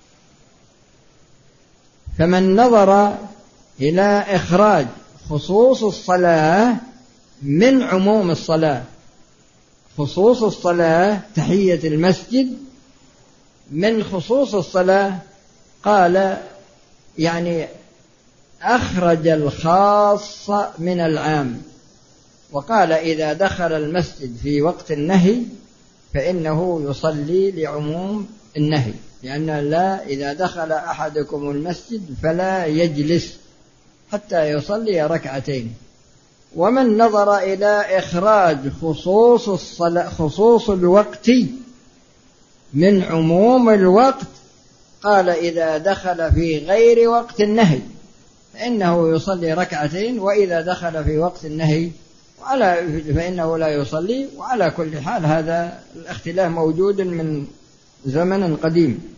Speaker 2: فمن نظر إلى إخراج خصوص الصلاة من عموم الصلاة، خصوص الصلاة تحية المسجد من خصوص الصلاة، قال يعني أخرج الخاص من العام، وقال إذا دخل المسجد في وقت النهي فإنه يصلي لعموم النهي، لأن لا إذا دخل أحدكم المسجد فلا يجلس حتى يصلي ركعتين. ومن نظر إلى إخراج خصوص الصلاة خصوص الوقت من عموم الوقت، قال إذا دخل في غير وقت النهي فإنه يصلي ركعتين، وإذا دخل في وقت النهي على فإنه لا يصلي. وعلى كل حال هذا الاختلاف موجود من زمن قديم.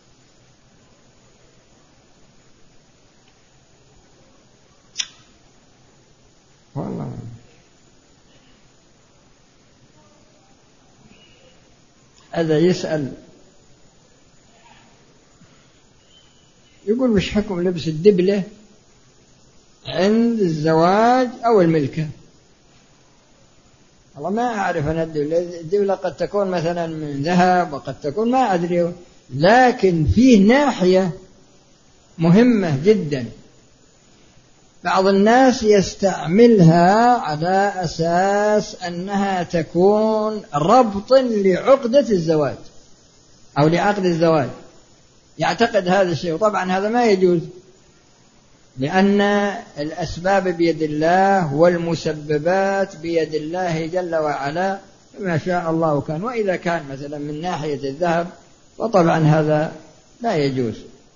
Speaker 2: والله هذا يسأل يقول وش حكم لبس الدبلة عند الزواج أو الملكة؟ والله ما أعرف أنا الدبلة. الدبلة قد تكون مثلا من ذهب وقد تكون ما أدري، لكن فيه ناحية مهمة جدا. بعض الناس يستعملها على أساس أنها تكون ربط لعقدة الزواج أو لعقد الزواج، يعتقد هذا الشيء، وطبعا هذا ما يجوز، لأن الأسباب بيد الله والمسببات بيد الله جل وعلا، ما شاء الله كان. وإذا كان مثلا من ناحية الذهب فطبعا هذا لا يجوز.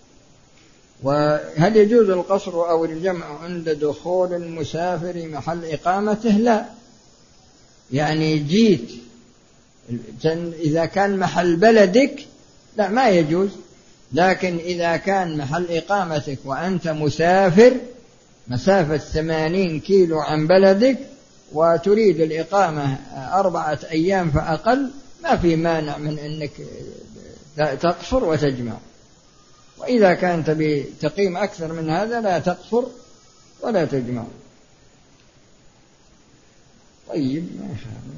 Speaker 2: وهل يجوز القصر أو الجمع عند دخول المسافر محل إقامته؟ لا، يعني جيت إذا كان محل بلدك لا ما يجوز، لكن إذا كان محل إقامتك وأنت مسافر مسافة ثمانين كيلو عن بلدك وتريد الإقامة أربعة أيام فأقل، ما في مانع من أنك تقصر وتجمع. وإذا كان تبي تقيم أكثر من هذا لا تقصر ولا تجمع. طيب ما يخالف.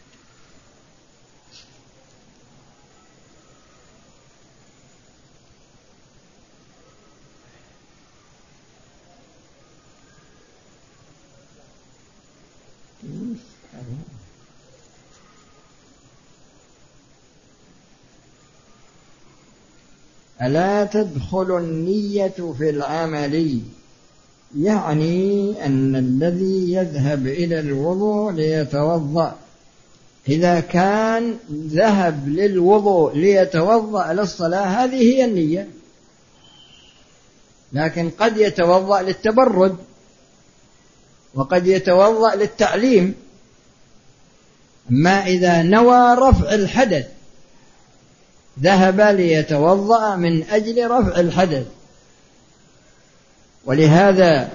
Speaker 2: ألا تدخل النية في العمل؟ يعني أن الذي يذهب إلى الوضوء ليتوضأ إذا كان ذهب للوضوء ليتوضأ للصلاة هذه هي النية، لكن قد يتوضأ للتبرد وقد يتوضأ للتعليم. ما إذا نوى رفع الحدث ذهب ليتوضأ من أجل رفع الحدث. ولهذا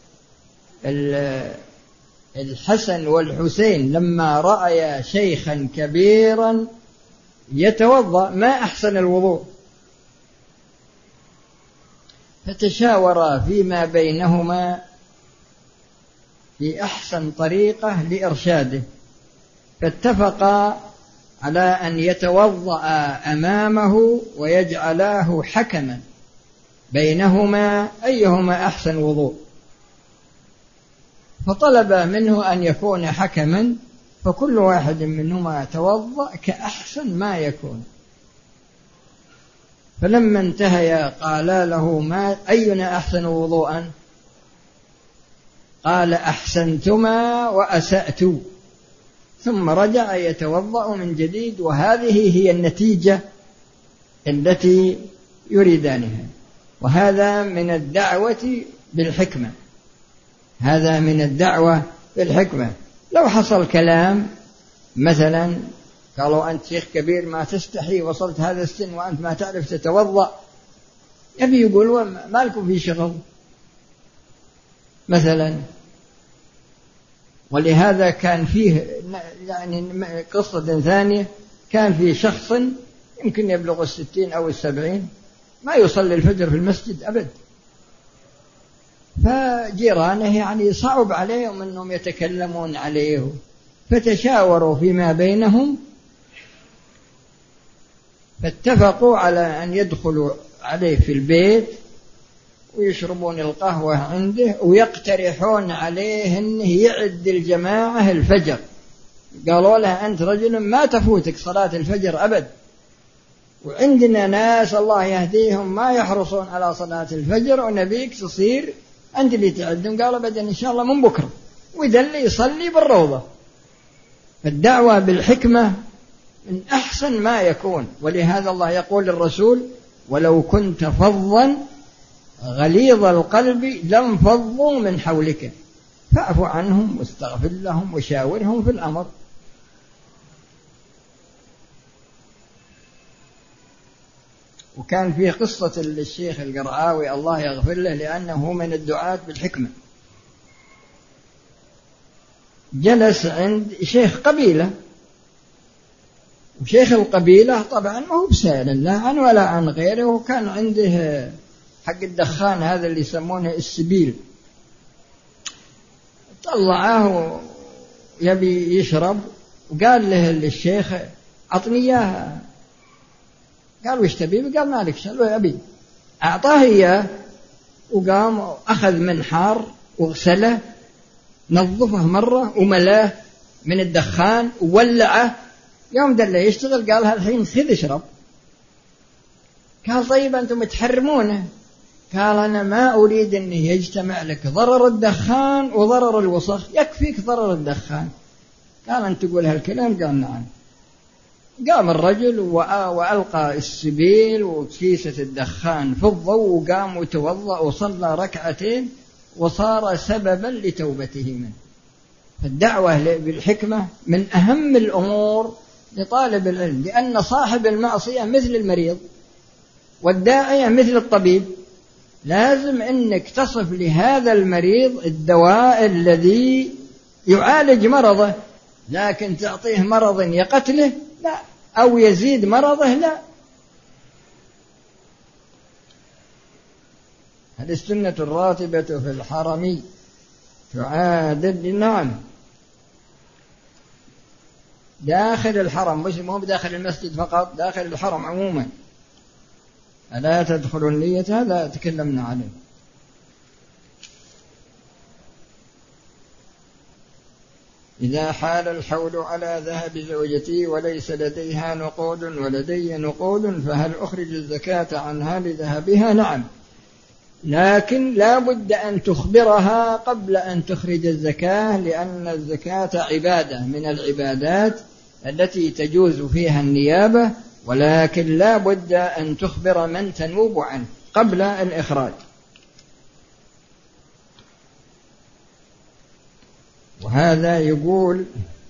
Speaker 2: الحسن والحسين لما رأيا شيخا كبيرا يتوضأ ما أحسن الوضوء فتشاورا فيما بينهما في أحسن طريقة لإرشاده، فاتفقا على أن يتوضأ أمامه ويجعلاه حكما بينهما أيهما أحسن وضوء، فطلب منه أن يكون حكما، فكل واحد منهما توضأ كأحسن ما يكون. فلما انتهيا قالا له ما أينا أحسن وضوءا؟ قال أحسنتما وأسأت، ثم رجع يتوضأ من جديد. وهذه هي النتيجة التي يريدانها. وهذا من الدعوة بالحكمة، هذا من الدعوة بالحكمة. لو حصل كلام مثلا قالوا أنت شيخ كبير ما تستحي، وصلت هذا السن وأنت ما تعرف تتوضأ، يبي يقول ما لكم في شغل مثلا. ولهذا كان فيه يعني قصة ثانية، كان في شخص يمكن يبلغ الستين أو السبعين ما يصلي الفجر في المسجد أبد، فجيرانه يعني صعب عليهم أنهم يتكلمون عليه، فتشاوروا فيما بينهم فاتفقوا على أن يدخلوا عليه في البيت ويشربون القهوة عنده ويقترحون عليه أنه يعد الجماعة الفجر. قالوا له أنت رجل ما تفوتك صلاة الفجر أبد، وعندنا ناس الله يهديهم ما يحرصون على صلاة الفجر، ونبيك تصير أنت اللي تعدهم. قالوا بدأ إن شاء الله من بكرة، وإذا اللي يصلي بالروضة. فالدعوة بالحكمة من أحسن ما يكون. ولهذا الله يقول للرسول ولو كنت فظا غليظ القلب لانفضوا من حولك. فاعف عنهم واستغفر لهم وشاورهم في الأمر. وكان فيه قصة الشيخ القرعاوي الله يغفر له، لأنه من الدعاة بالحكمة، جلس عند شيخ قبيلة، وشيخ القبيلة طبعا ما هو بسائل لا عن ولا عن غيره، وكان عنده حق الدخان هذا اللي يسمونه السبيل، طلعه يبي يشرب، وقال له الشيخ عطني إياه. قال وش تبي؟ قال مالك شل أبي. أعطاه إياه، وقام أخذ منحار وغسله، نظفه مرة وملاه من الدخان وولعه. يوم دله يشتغل قال الحين خذ اشرب. قال طيب أنتم تحرمونه. قال أنا ما أريد أن يجتمع لك ضرر الدخان وضرر الوسخ، يكفيك ضرر الدخان. قال أنت تقول هالكلام؟ قال نعم. قام الرجل وألقى السبيل وكيسة الدخان في الضوء، وقام وتوضأ وصلى ركعتين، وصار سببا لتوبته منه. فالدعوة بالحكمة من أهم الأمور لطالب العلم، لأن صاحب المعصية مثل المريض، والداعية مثل الطبيب. لازم أنك تصف لهذا المريض الدواء الذي يعالج مرضه، لكن تعطيه مرض يقتله لا، أو يزيد مرضه لا. هل السنة الراتبة في الحرم تعادل؟ نعم، داخل الحرم، مش مو بداخل المسجد فقط، داخل الحرم عموما. ألا تدخل النية؟ هذا تكلمنا عليه. إذا حال الحول على ذهب زوجتي وليس لديها نقود ولدي نقود، فهل أخرج الزكاة عنها لذهبها؟ نعم، لكن لا بد أن تخبرها قبل أن تخرج الزكاة، لأن الزكاة عبادة من العبادات التي تجوز فيها النيابة، ولكن لا بد أن تخبر من تنوب عنه قبل الإخراج. وهذا يقول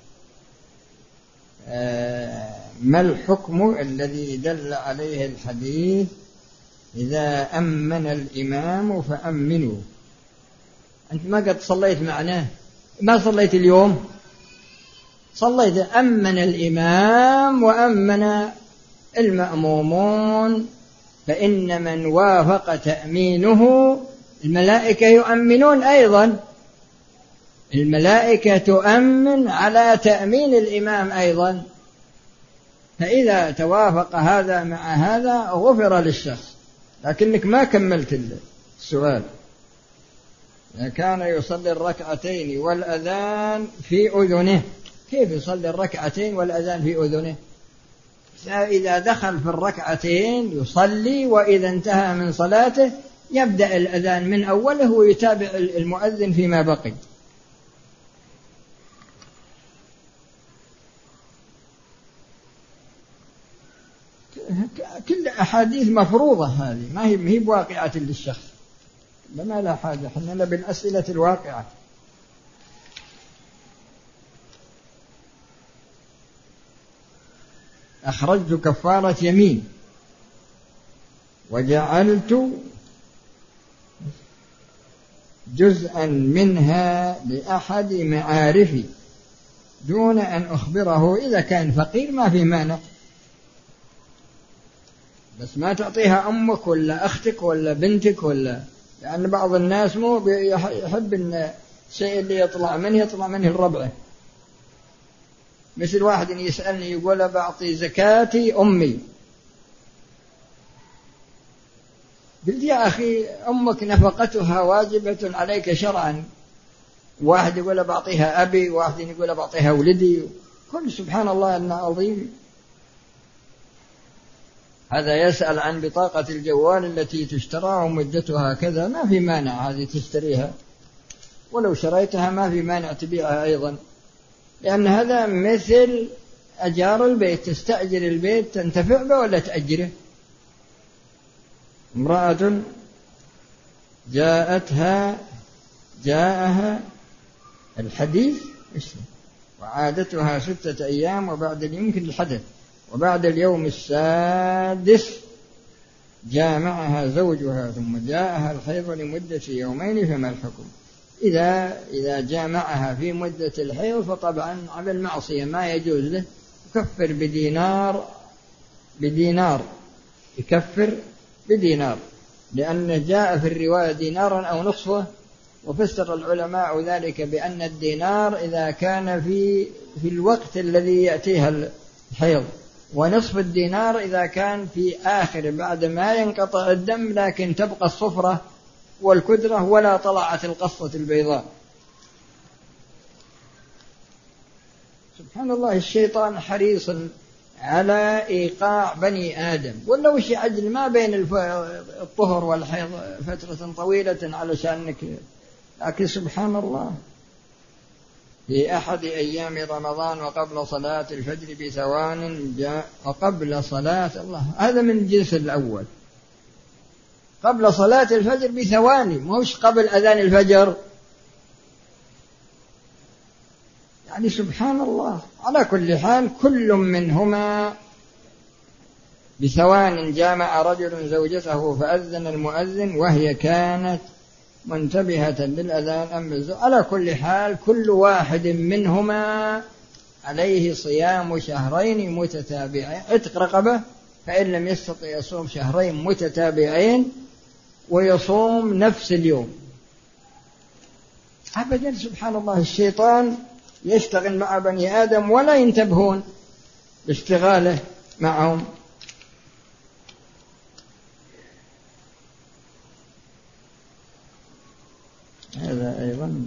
Speaker 2: ما الحكم الذي دل عليه الحديث إذا أمن الإمام فأمنوا؟ أنت ما قد صليت معناه، ما صليت اليوم، صليت أمن الإمام وأمن المأمومون، فإن من وافق تأمينه الملائكة يؤمنون أيضا، الملائكة تؤمن على تأمين الإمام أيضا. فإذا توافق هذا مع هذا غفر للشخص. لكنك ما كملت السؤال. إذا كان يصلي الركعتين والأذان في أذنه، كيف يصلي الركعتين والأذان في أذنه؟ إذا دخل في الركعتين يصلي، وإذا انتهى من صلاته يبدأ الأذان من أوله ويتابع المؤذن فيما بقي. كل أحاديث مفروضة هذه، ما هي ما هي بواقعة للشخص، ما لا حاجة، احنا بالأسئلة الواقعة. أخرجت كفارة يمين وجعلت جزءا منها لأحد معارفي دون أن أخبره، إذا كان فقير ما في مانع، بس ما تعطيها أمك ولا أختك ولا بنتك ولا، لأن يعني بعض الناس مو يحب أن الشيء اللي يطلع منه يطلع منه الربعه. مثل واحد يسألني يقول بعطي زكاتي أمي، قلت يا أخي أمك نفقتها واجبة عليك شرعا. واحد يقول بعطيها أبي، واحد يقول بعطيها ولدي، كل سبحان الله أنه عظيم. هذا يسأل عن بطاقة الجوال التي تشترى ومدتها كذا، ما في مانع هذه تشتريها، ولو شريتها ما في مانع تبيعها أيضا، لأن هذا مثل أجار البيت، تستأجر البيت تنتفع به ولا تأجره. امرأة جاءتها جاءها الحديث مثله، وعادتها ستة أيام وبعد يمكن الحدث، وبعد اليوم السادس جامعها زوجها ثم جاءها الحيض لمدة يومين فما الحكم؟ إذا إذا جامعها في مدة الحيض فطبعا على المعصية ما يجوز له، يكفر بدينار بدينار يكفر بدينار، لأن جاء في الرواية دينارا أو نصفه، وفسر العلماء ذلك بأن الدينار إذا كان في في الوقت الذي يأتيها الحيض، ونصف الدينار إذا كان في آخر بعد ما ينقطع الدم لكن تبقى الصفرة والكدرة ولا طلعت القصة البيضاء. سبحان الله، الشيطان حريص على إيقاع بني آدم، ولا وش يعجل ما بين الطهر والحيض فترة طويلة علشانك، لكن سبحان الله في أحد أيام رمضان وقبل صلاة الفجر بثوان جاء، وقبل صلاة الله هذا من الجنس الأول، قبل صلاة الفجر بثواني، مش قبل أذان الفجر، يعني سبحان الله. على كل حال كل منهما بثوان جامع رجل زوجته فأذن المؤذن وهي كانت منتبهة للأذان أم الزوج. على كل حال كل واحد منهما عليه صيام شهرين متتابعين، عتق رقبة، فإن لم يستطع يصوم شهرين متتابعين ويصوم نفس اليوم. أبدا سبحان الله، الشيطان يشتغل مع بني آدم ولا ينتبهون باشتغاله معهم. هذا أيضا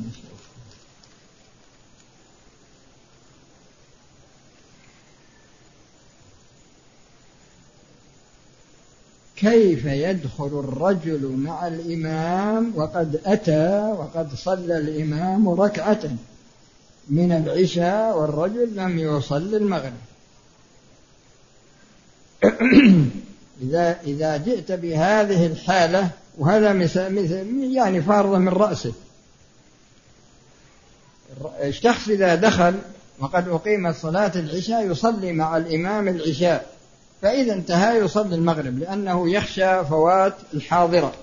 Speaker 2: كيف يدخل الرجل مع الإمام وقد أتى وقد صلى الإمام ركعة من العشاء والرجل لم يصلي المغرب؟ إذا إذا جئت بهذه الحالة، وهذا مثل يعني فارضة من رأسه، الشخص إذا دخل وقد أقيمت صلاة العشاء يصلي مع الإمام العشاء، فإذا انتهى يصلي المغرب لأنه يخشى فوات الحاضرة.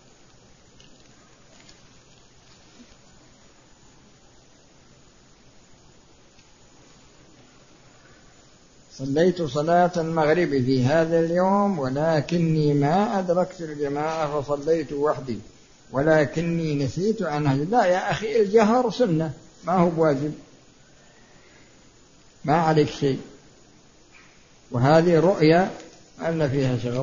Speaker 2: صليت صلاة المغرب في هذا اليوم ولكني ما أدركت الجماعة فصليت وحدي ولكني نسيت عنها. لا يا أخي، الجهر سنة ما هو بواجب، ما عليك شيء، وهذه رؤيا أن فيها شغل.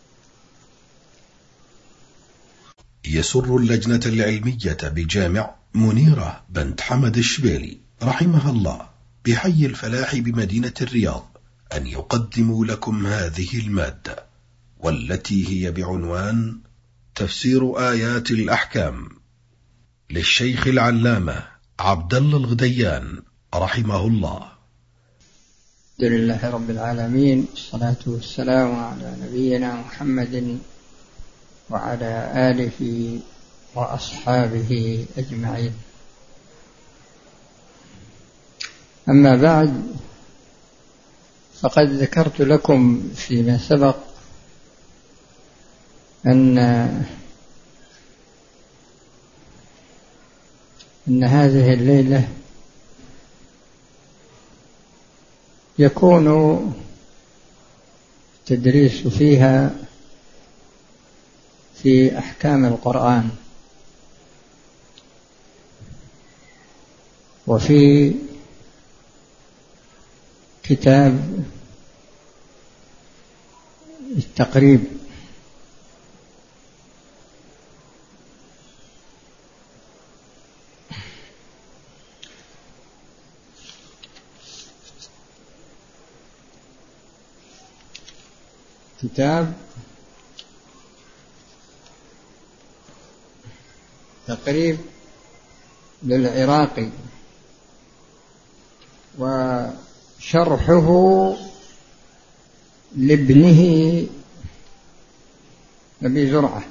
Speaker 1: يسر اللجنة العلمية بجامع منيرة بنت حمد الشبيلي رحمها الله بحي الفلاح بمدينة الرياض أن يقدموا لكم هذه المادة، والتي هي بعنوان تفسير آيات الأحكام للشيخ العلامة عبد الله الغديان رحمه الله.
Speaker 2: الحمد لله رب العالمين، الصلاة والسلام على نبينا محمد وعلى آله وأصحابه أجمعين. أما بعد، فقد ذكرت لكم فيما سبق أن أن هذه الليلة يكون التدريس فيها في أحكام القرآن وفي كتاب التقريب. كتاب تقريب للعراقي وشرحه لابنه أبي زرعة.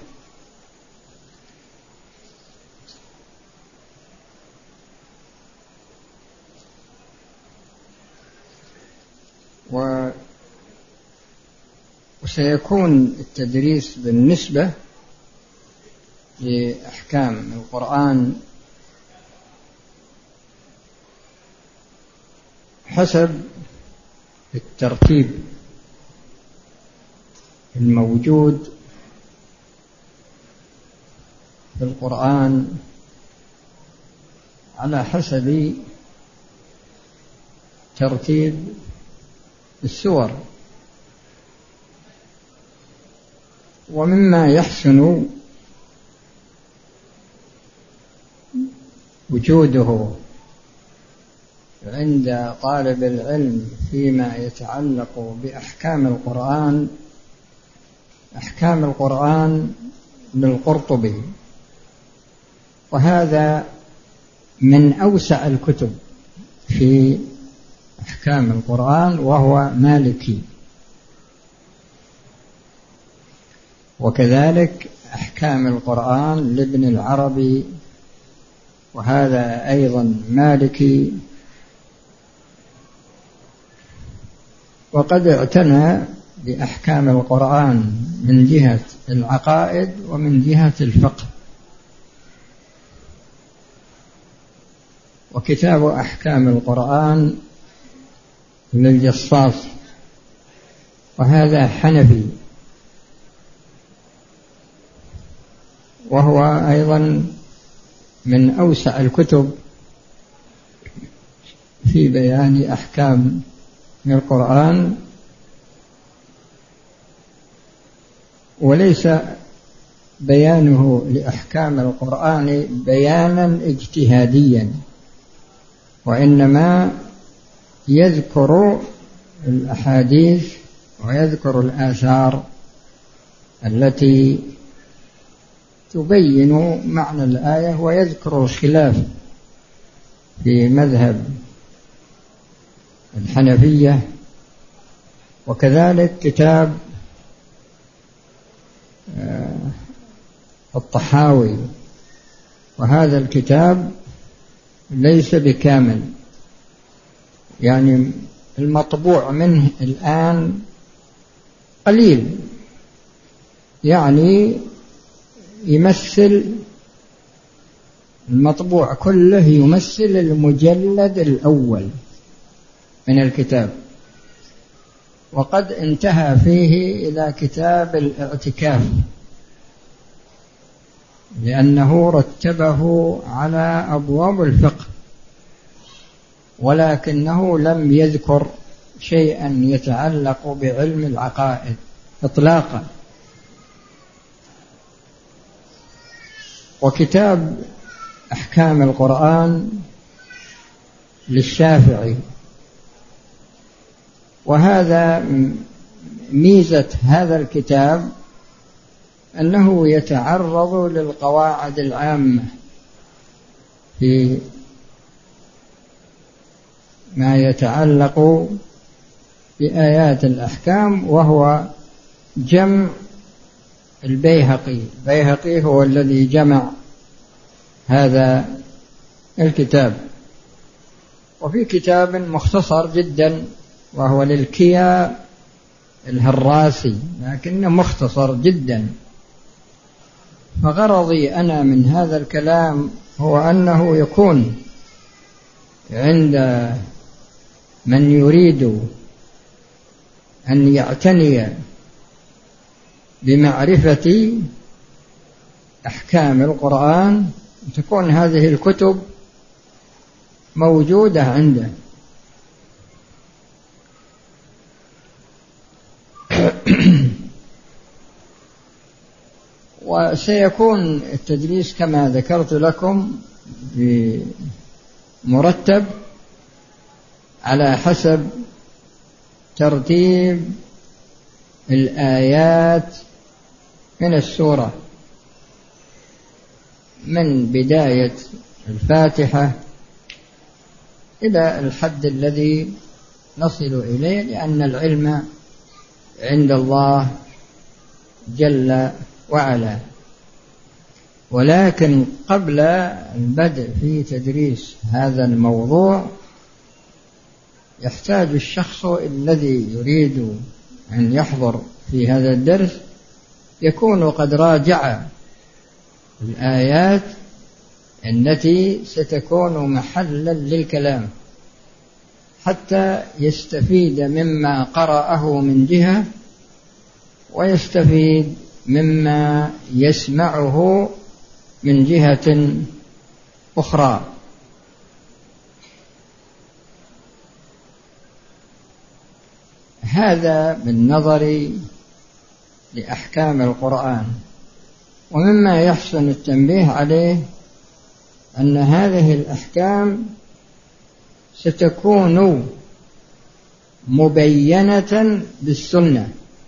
Speaker 2: وسيكون التدريس بالنسبة لأحكام القرآن حسب الترتيب الموجود في القرآن على حسب ترتيب السور. ومما يحسن وجوده عند طالب العلم فيما يتعلق بأحكام القرآن أحكام القرآن للقرطبي، وهذا من أوسع الكتب في أحكام القرآن، وهو مالكي. وكذلك أحكام القرآن لابن العربي، وهذا أيضا مالكي. وقد اعتنى بأحكام القرآن من جهة العقائد ومن جهة الفقه. وكتاب أحكام القرآن للجصاص، وهذا حنفي، وهو أيضا من أوسع الكتب في بيان أحكام القرآن، وليس بيانه لأحكام القرآن بيانا اجتهاديا، وإنما يذكر الأحاديث ويذكر الآثار التي تبين معنى الآية، ويذكر الخلاف في مذهب الحنفية. وكذلك كتاب الطحاوي، وهذا الكتاب ليس بكامل، يعني المطبوع منه الآن قليل، يعني يمثل المطبوع كله يمثل المجلد الأول من الكتاب، وقد انتهى فيه إلى كتاب الاعتكاف، لأنه رتبه على أبواب الفقه، ولكنه لم يذكر شيئا يتعلق بعلم العقائد إطلاقا. وكتاب أحكام القرآن للشافعي، وهذا ميزة هذا الكتاب أنه يتعرض للقواعد العامة في ما يتعلق بآيات الأحكام، وهو جمع البيهقي. البيهقي هو الذي جمع هذا الكتاب. وفي كتاب مختصر جدا وهو للكيا الهراسي، لكنه مختصر جدا. فغرضي أنا من هذا الكلام هو أنه يكون عند من يريد أن يعتني بمعرفة أحكام القرآن تكون هذه الكتب موجودة عنده. وسيكون التدريس كما ذكرت لكم مرتب على حسب ترتيب الآيات من السورة، من بداية الفاتحة إلى الحد الذي نصل إليه، لأن العلم عند الله جل وعلا. ولكن قبل البدء في تدريس هذا الموضوع يحتاج الشخص الذي يريد أن يحضر في هذا الدرس يكون قد راجع الآيات التي ستكون محلا للكلام حتى يستفيد مما قرأه من جهة ويستفيد مما يسمعه من جهة أخرى. هذا بالنظر لأحكام القرآن. ومما يحسن التنبيه عليه أن هذه الأحكام ستكون مبينة بالسنة،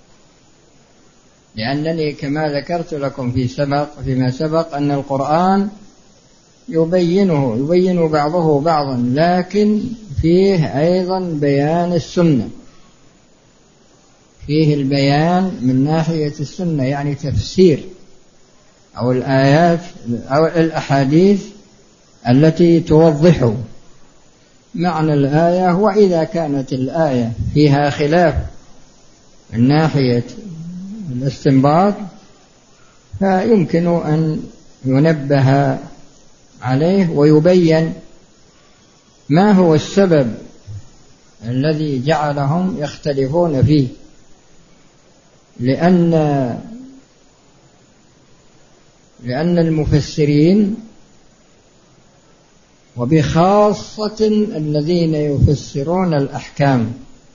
Speaker 2: لأنني كما ذكرت لكم في سبق فيما سبق أن القرآن يبينه يبين بعضه بعضا، لكن فيه أيضا بيان السنة، فيه البيان من ناحية السنة، يعني تفسير أو الآيات أو الأحاديث التي توضح معنى الآية. وإذا كانت الآية فيها خلاف من ناحية الاستنباط فيمكن أن ينبه عليه ويبين ما هو السبب الذي جعلهم يختلفون فيه، لأن لأن المفسرين وبخاصة الذين يفسرون الأحكام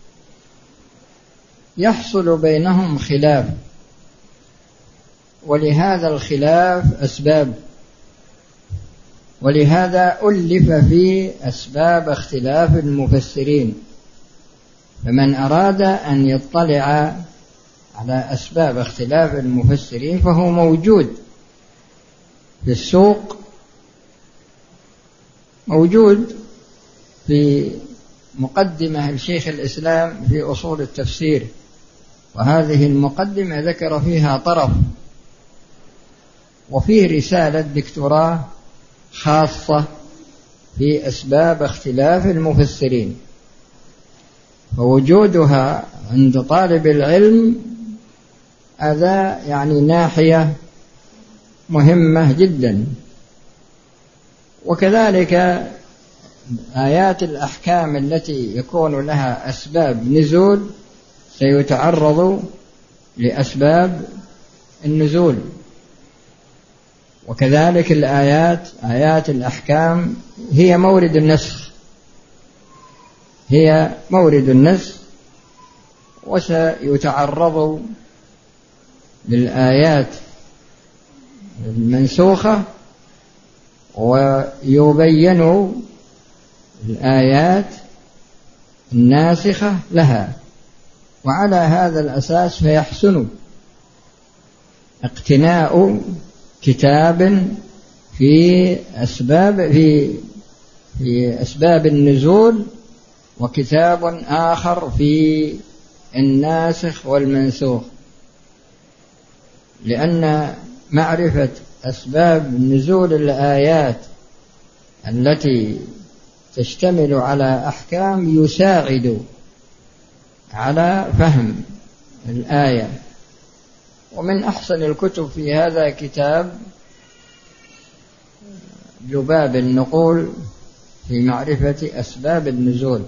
Speaker 2: يحصل بينهم خلاف، ولهذا الخلاف أسباب، ولهذا ألف في أسباب اختلاف المفسرين. فمن أراد أن يطلع على أسباب اختلاف المفسرين فهو موجود في السوق، موجود في مقدمة لشيخ الإسلام في أصول التفسير، وهذه المقدمة ذكر فيها طرف، وفيه رسالة دكتوراه خاصة في أسباب اختلاف المفسرين. فوجودها عند طالب العلم هذا يعني ناحية مهمة جدا. وكذلك آيات الأحكام التي يكون لها أسباب نزول سيتعرض لأسباب النزول، وكذلك الآيات آيات الأحكام هي مورد النسخ، هي مورد النسخ، وسيتعرض للآيات المنسوخة ويبين الآيات الناسخة لها. وعلى هذا الأساس فيحسن اقتناء كتاب في أسباب في في أسباب النزول، وكتاب آخر في الناسخ والمنسوخ، لأن معرفة أسباب نزول الآيات التي تشتمل على أحكام يساعد على فهم الآية. ومن أحسن الكتب في هذا كتاب لباب النقول في معرفة أسباب النزول،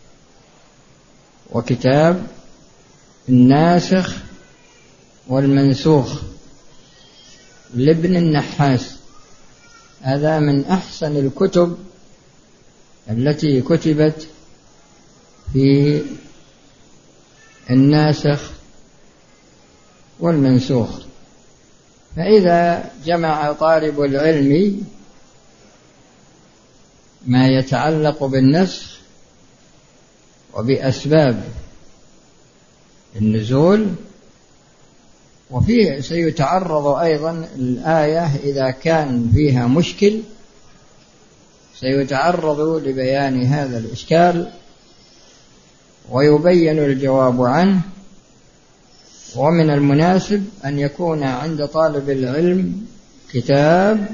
Speaker 2: وكتاب الناسخ والمنسوخ لابن النحاس. هذا من أحسن الكتب التي كتبت في الناسخ والمنسوخ. فإذا جمع طالب العلم ما يتعلق بالنسخ وبأسباب النزول، وفيه سيتعرض أيضا الآية إذا كان فيها مشكل سيتعرض لبيان هذا الإشكال ويبين الجواب عنه. ومن المناسب أن يكون عند طالب العلم كتاب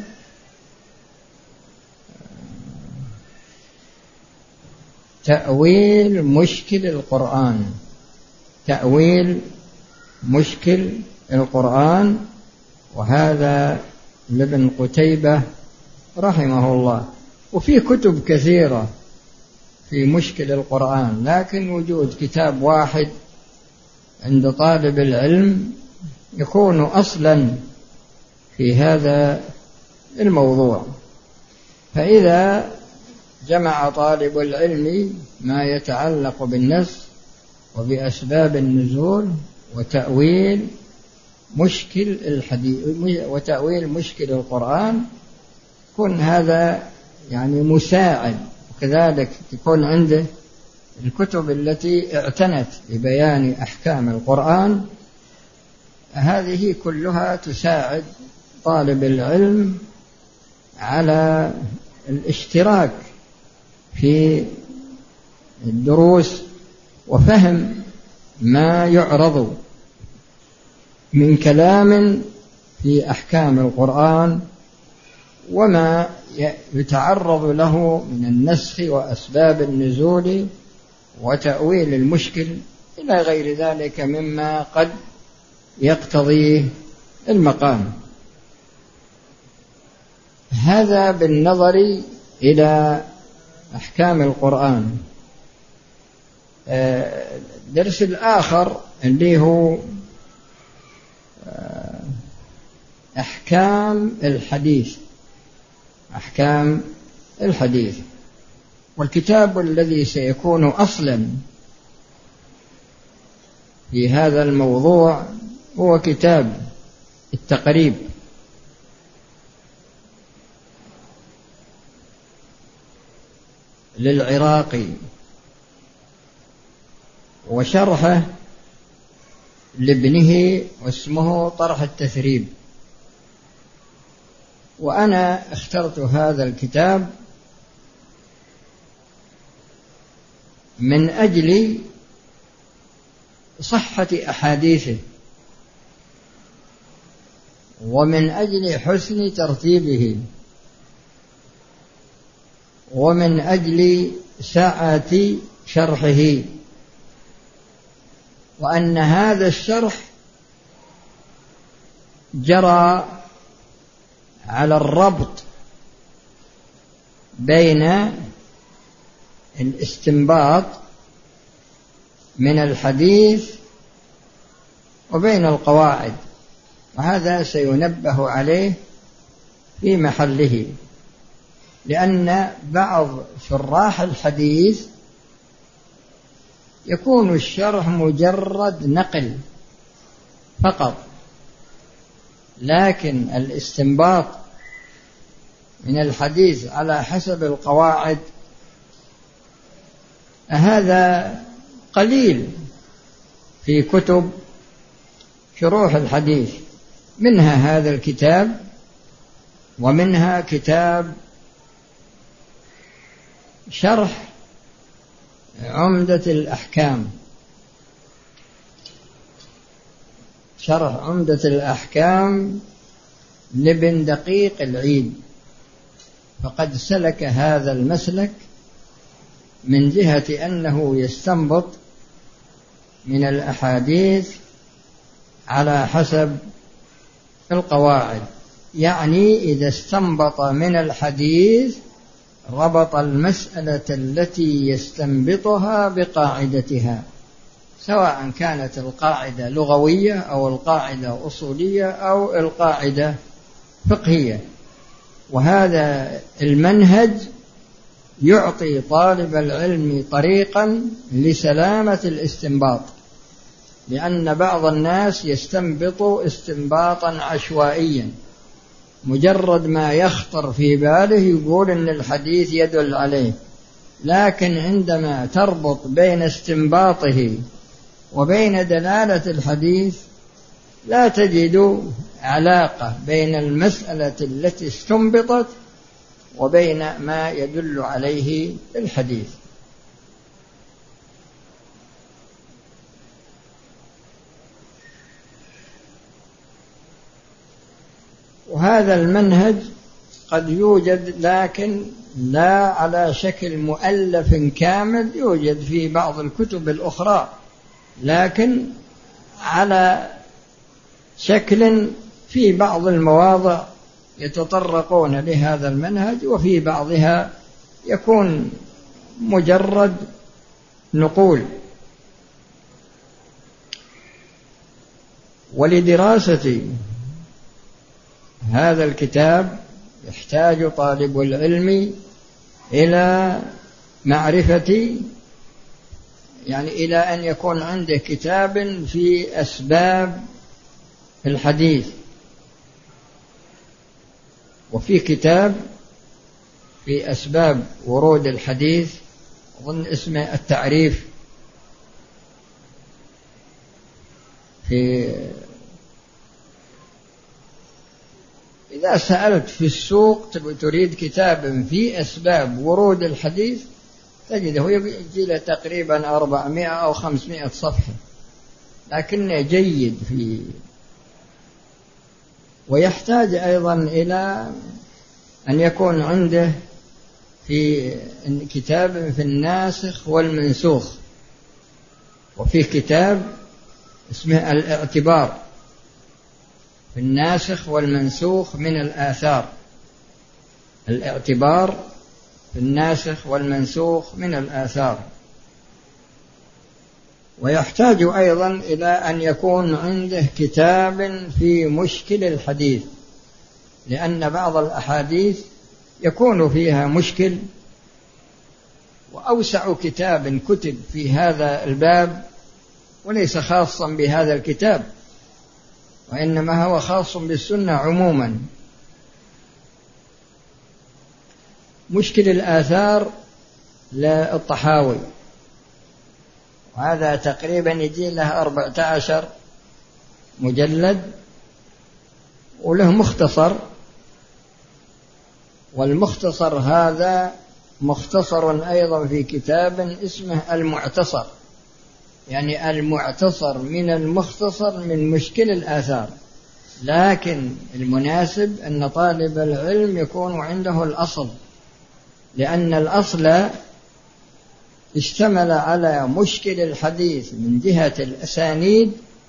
Speaker 2: تأويل مشكل القرآن، تأويل مشكل القرآن، وهذا لابن قتيبة رحمه الله. وفي كتب كثيرة في مشكل القرآن، لكن وجود كتاب واحد عند طالب العلم يكون أصلا في هذا الموضوع. فإذا جمع طالب العلم ما يتعلق بالنص وبأسباب النزول وتأويل مشكل الحديث وتأويل مشكل القرآن، يكون هذا يعني مساعد. وكذلك تكون عنده الكتب التي اعتنت ببيان أحكام القرآن، هذه كلها تساعد طالب العلم على الاشتراك في الدروس وفهم ما يعرض من كلام في أحكام القرآن وما يتعرض له من النسخ وأسباب النزول وتأويل المشكل إلى غير ذلك مما قد يقتضيه المقام. هذا بالنظر إلى أحكام القرآن. الدرس الآخر اللي هو أحكام الحديث أحكام الحديث والكتاب الذي سيكون أصلا في هذا الموضوع هو كتاب التقريب للعراقي، وشرحه لابنه واسمه طرح التثريب. وأنا اخترت هذا الكتاب من أجل صحة أحاديثه ومن أجل حسن ترتيبه ومن أجل سعة شرحه، وأن هذا الشرح جرى على الربط بين الاستنباط من الحديث وبين القواعد، وهذا سينبه عليه في محله، لأن بعض شراح الحديث يكون الشرح مجرد نقل فقط، لكن الاستنباط من الحديث على حسب القواعد هذا قليل في كتب شروح الحديث، منها هذا الكتاب ومنها كتاب شرح عمدة الأحكام شرح عمدة الأحكام لابن دقيق العيد، فقد سلك هذا المسلك من جهة أنه يستنبط من الأحاديث على حسب القواعد، يعني إذا استنبط من الحديث ربط المسألة التي يستنبطها بقاعدتها، سواء كانت القاعدة لغوية أو القاعدة أصولية أو القاعدة فقهية. وهذا المنهج يعطي طالب العلم طريقا لسلامة الاستنباط، لأن بعض الناس يستنبط استنباطا عشوائيا، مجرد ما يخطر في باله يقول إن الحديث يدل عليه، لكن عندما تربط بين استنباطه وبين دلالة الحديث لا تجد علاقة بين المسألة التي استنبطت وبين ما يدل عليه الحديث. وهذا المنهج قد يوجد لكن لا على شكل مؤلف كامل، يوجد في بعض الكتب الأخرى، لكن على شكل في بعض المواضع يتطرقون لهذا المنهج، وفي بعضها يكون مجرد نقول. ولدراسة هذا الكتاب يحتاج طالب العلم إلى معرفة، يعني إلى أن يكون عنده كتاب في أسباب الحديث، وفي كتاب في أسباب ورود الحديث أظن اسمه التعريف. في إذا سألت في السوق تريد كتاب في أسباب ورود الحديث تجده يجي له تقريبا أربعمائة أو خمسمائة صفحة، لكنه جيد في. ويحتاج أيضا إلى أن يكون عنده في كتاب في الناسخ والمنسوخ، وفي كتاب اسمه الاعتبار في الناسخ والمنسوخ من الآثار. الاعتبار في الناسخ والمنسوخ من الآثار. ويحتاج أيضا إلى أن يكون عنده كتاب في مشكل الحديث، لأن بعض الأحاديث يكون فيها مشكل. وأوسع كتاب كتب في هذا الباب وليس خاصا بهذا الكتاب، وإنما هو خاص بالسنة عموما، مشكل الآثار للطحاوي، وهذا تقريبا يجي له أربعة عشر مجلد، وله مختصر، والمختصر هذا مختصر أيضا في كتاب اسمه المعتصر، يعني المعتصر من المختصر من مشكل الآثار. لكن المناسب أن طالب العلم يكون عنده الأصل، لأن الأصل اشتمل على مشكل الحديث من جهة الأسانيد،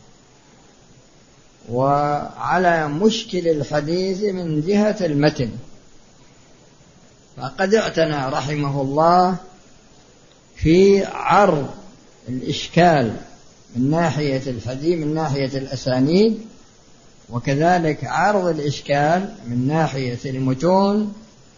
Speaker 2: وعلى مشكل الحديث من جهة المتن. فقد اعتنى رحمه الله في عرض الإشكال من ناحية الحديث من ناحية الأسانيد، وكذلك عرض الإشكال من ناحية المتون،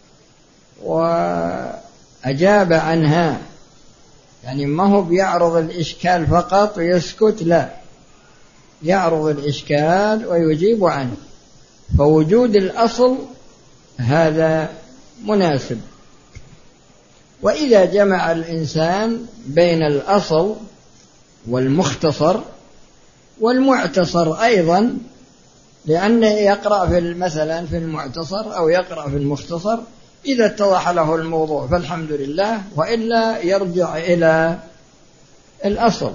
Speaker 2: وأجاب عنها. يعني ما هو بيعرض الإشكال فقط ويسكت، لا، يعرض الإشكال ويجيب عنه. فوجود الأصل هذا مناسب. وإذا جمع الإنسان بين الأصل والمختصر والمعتصر أيضا، لأنه يقرأ في مثلا في المعتصر أو يقرأ في المختصر، إذا اتضح له الموضوع فالحمد لله، وإلا يرجع إلى الأصل.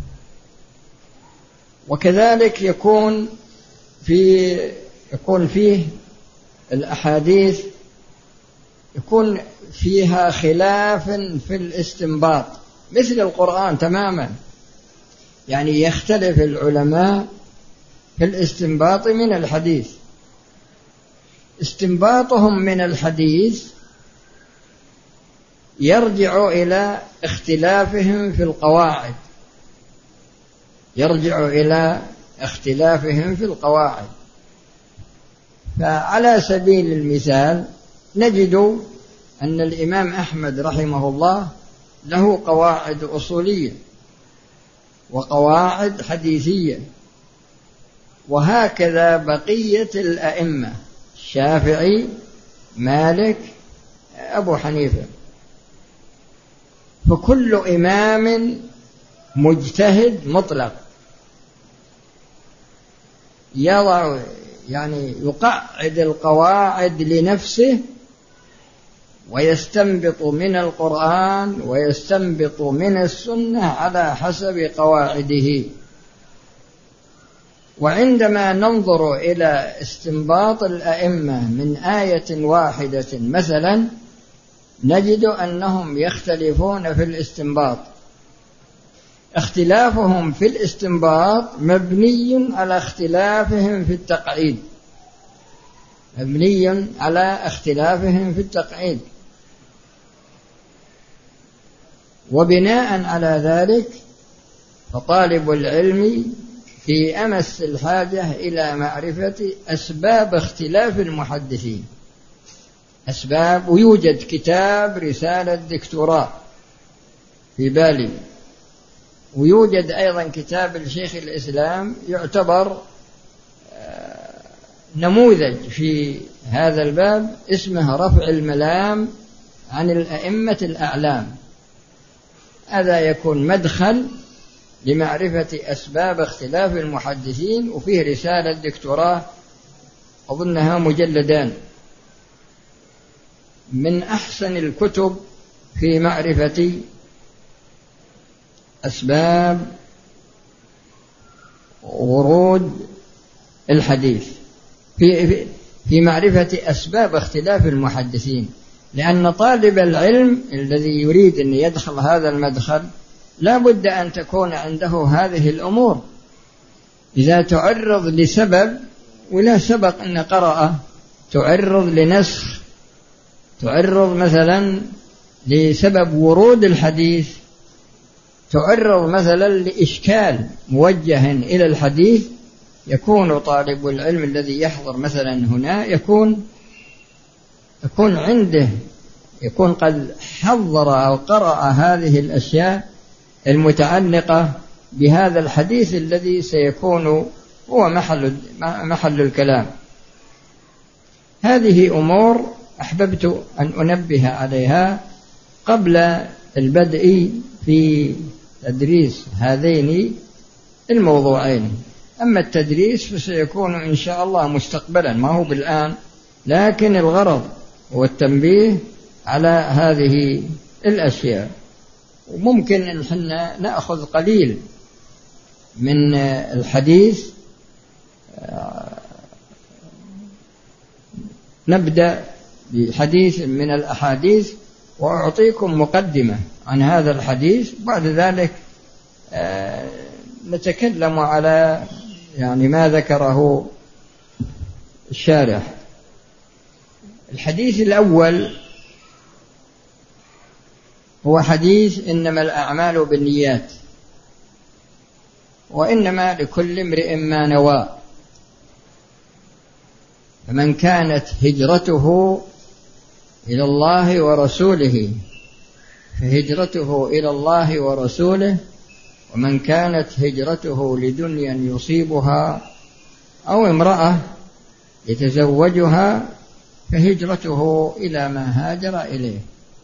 Speaker 2: وكذلك يكون في يكون فيه الأحاديث يكون فيها خلاف في الاستنباط مثل القرآن تماما، يعني يختلف العلماء في الاستنباط من الحديث. استنباطهم من الحديث يرجع إلى اختلافهم في القواعد يرجع إلى اختلافهم في القواعد. فعلى سبيل المثال نجد أن الإمام أحمد رحمه الله له قواعد أصولية وقواعد حديثية، وهكذا بقية الأئمة الشافعي، مالك، أبو حنيفة. فكل إمام مجتهد مطلق يضع يعني يقعد القواعد لنفسه، ويستنبط من القرآن ويستنبط من السنة على حسب قواعده. وعندما ننظر إلى استنباط الأئمة من آية واحدة مثلا، نجد أنهم يختلفون في الاستنباط. اختلافهم في الاستنباط مبني على اختلافهم في التقعيد، مبني على اختلافهم في التقعيد، وبناء على ذلك فطالب العلم في أمس الحاجة إلى معرفة أسباب اختلاف المحدثين، أسباب. ويوجد كتاب رسالة دكتوراه في بالي، ويوجد أيضا كتاب الشيخ الإسلام يعتبر نموذج في هذا الباب، اسمه رفع الملام عن الأئمة الأعلام. هذا يكون مدخل لمعرفة أسباب اختلاف المحدثين، وفيه رسالة دكتوراه أظنها مجلدان، من أحسن الكتب في معرفة أسباب ورود الحديث، في في معرفة أسباب اختلاف المحدثين. لأن طالب العلم الذي يريد أن يدخل هذا المدخل لا بد أن تكون عنده هذه الأمور. إذا تعرض لسبب ولا سبق أن قرأ، تعرض لنسخ، تعرض مثلا لسبب ورود الحديث، تعرض مثلا لإشكال موجه إلى الحديث، يكون طالب العلم الذي يحضر مثلا هنا يكون يكون عنده يكون قد حضر أو قرأ هذه الأشياء المتعلقة بهذا الحديث الذي سيكون هو محل محل الكلام. هذه أمور أحببت أن أنبه عليها قبل البدء في تدريس هذين الموضوعين. أما التدريس فسيكون إن شاء الله مستقبلا، ما هو بالآن، لكن الغرض هو التنبيه على هذه الأشياء. وممكن أن احنا نأخذ قليل من الحديث، نبدأ بحديث من الأحاديث وأعطيكم مقدمة عن هذا الحديث، بعد ذلك نتكلم على يعني ما ذكره الشارح. الحديث الأول هو حديث إنما الأعمال بالنيات وإنما لكل امرئ ما نوى، فمن كانت هجرته إلى الله ورسوله فهجرته إلى الله ورسوله، ومن كانت هجرته لدنيا يصيبها أو امرأة يتزوجها فهجرته إلى ما هاجر إليه.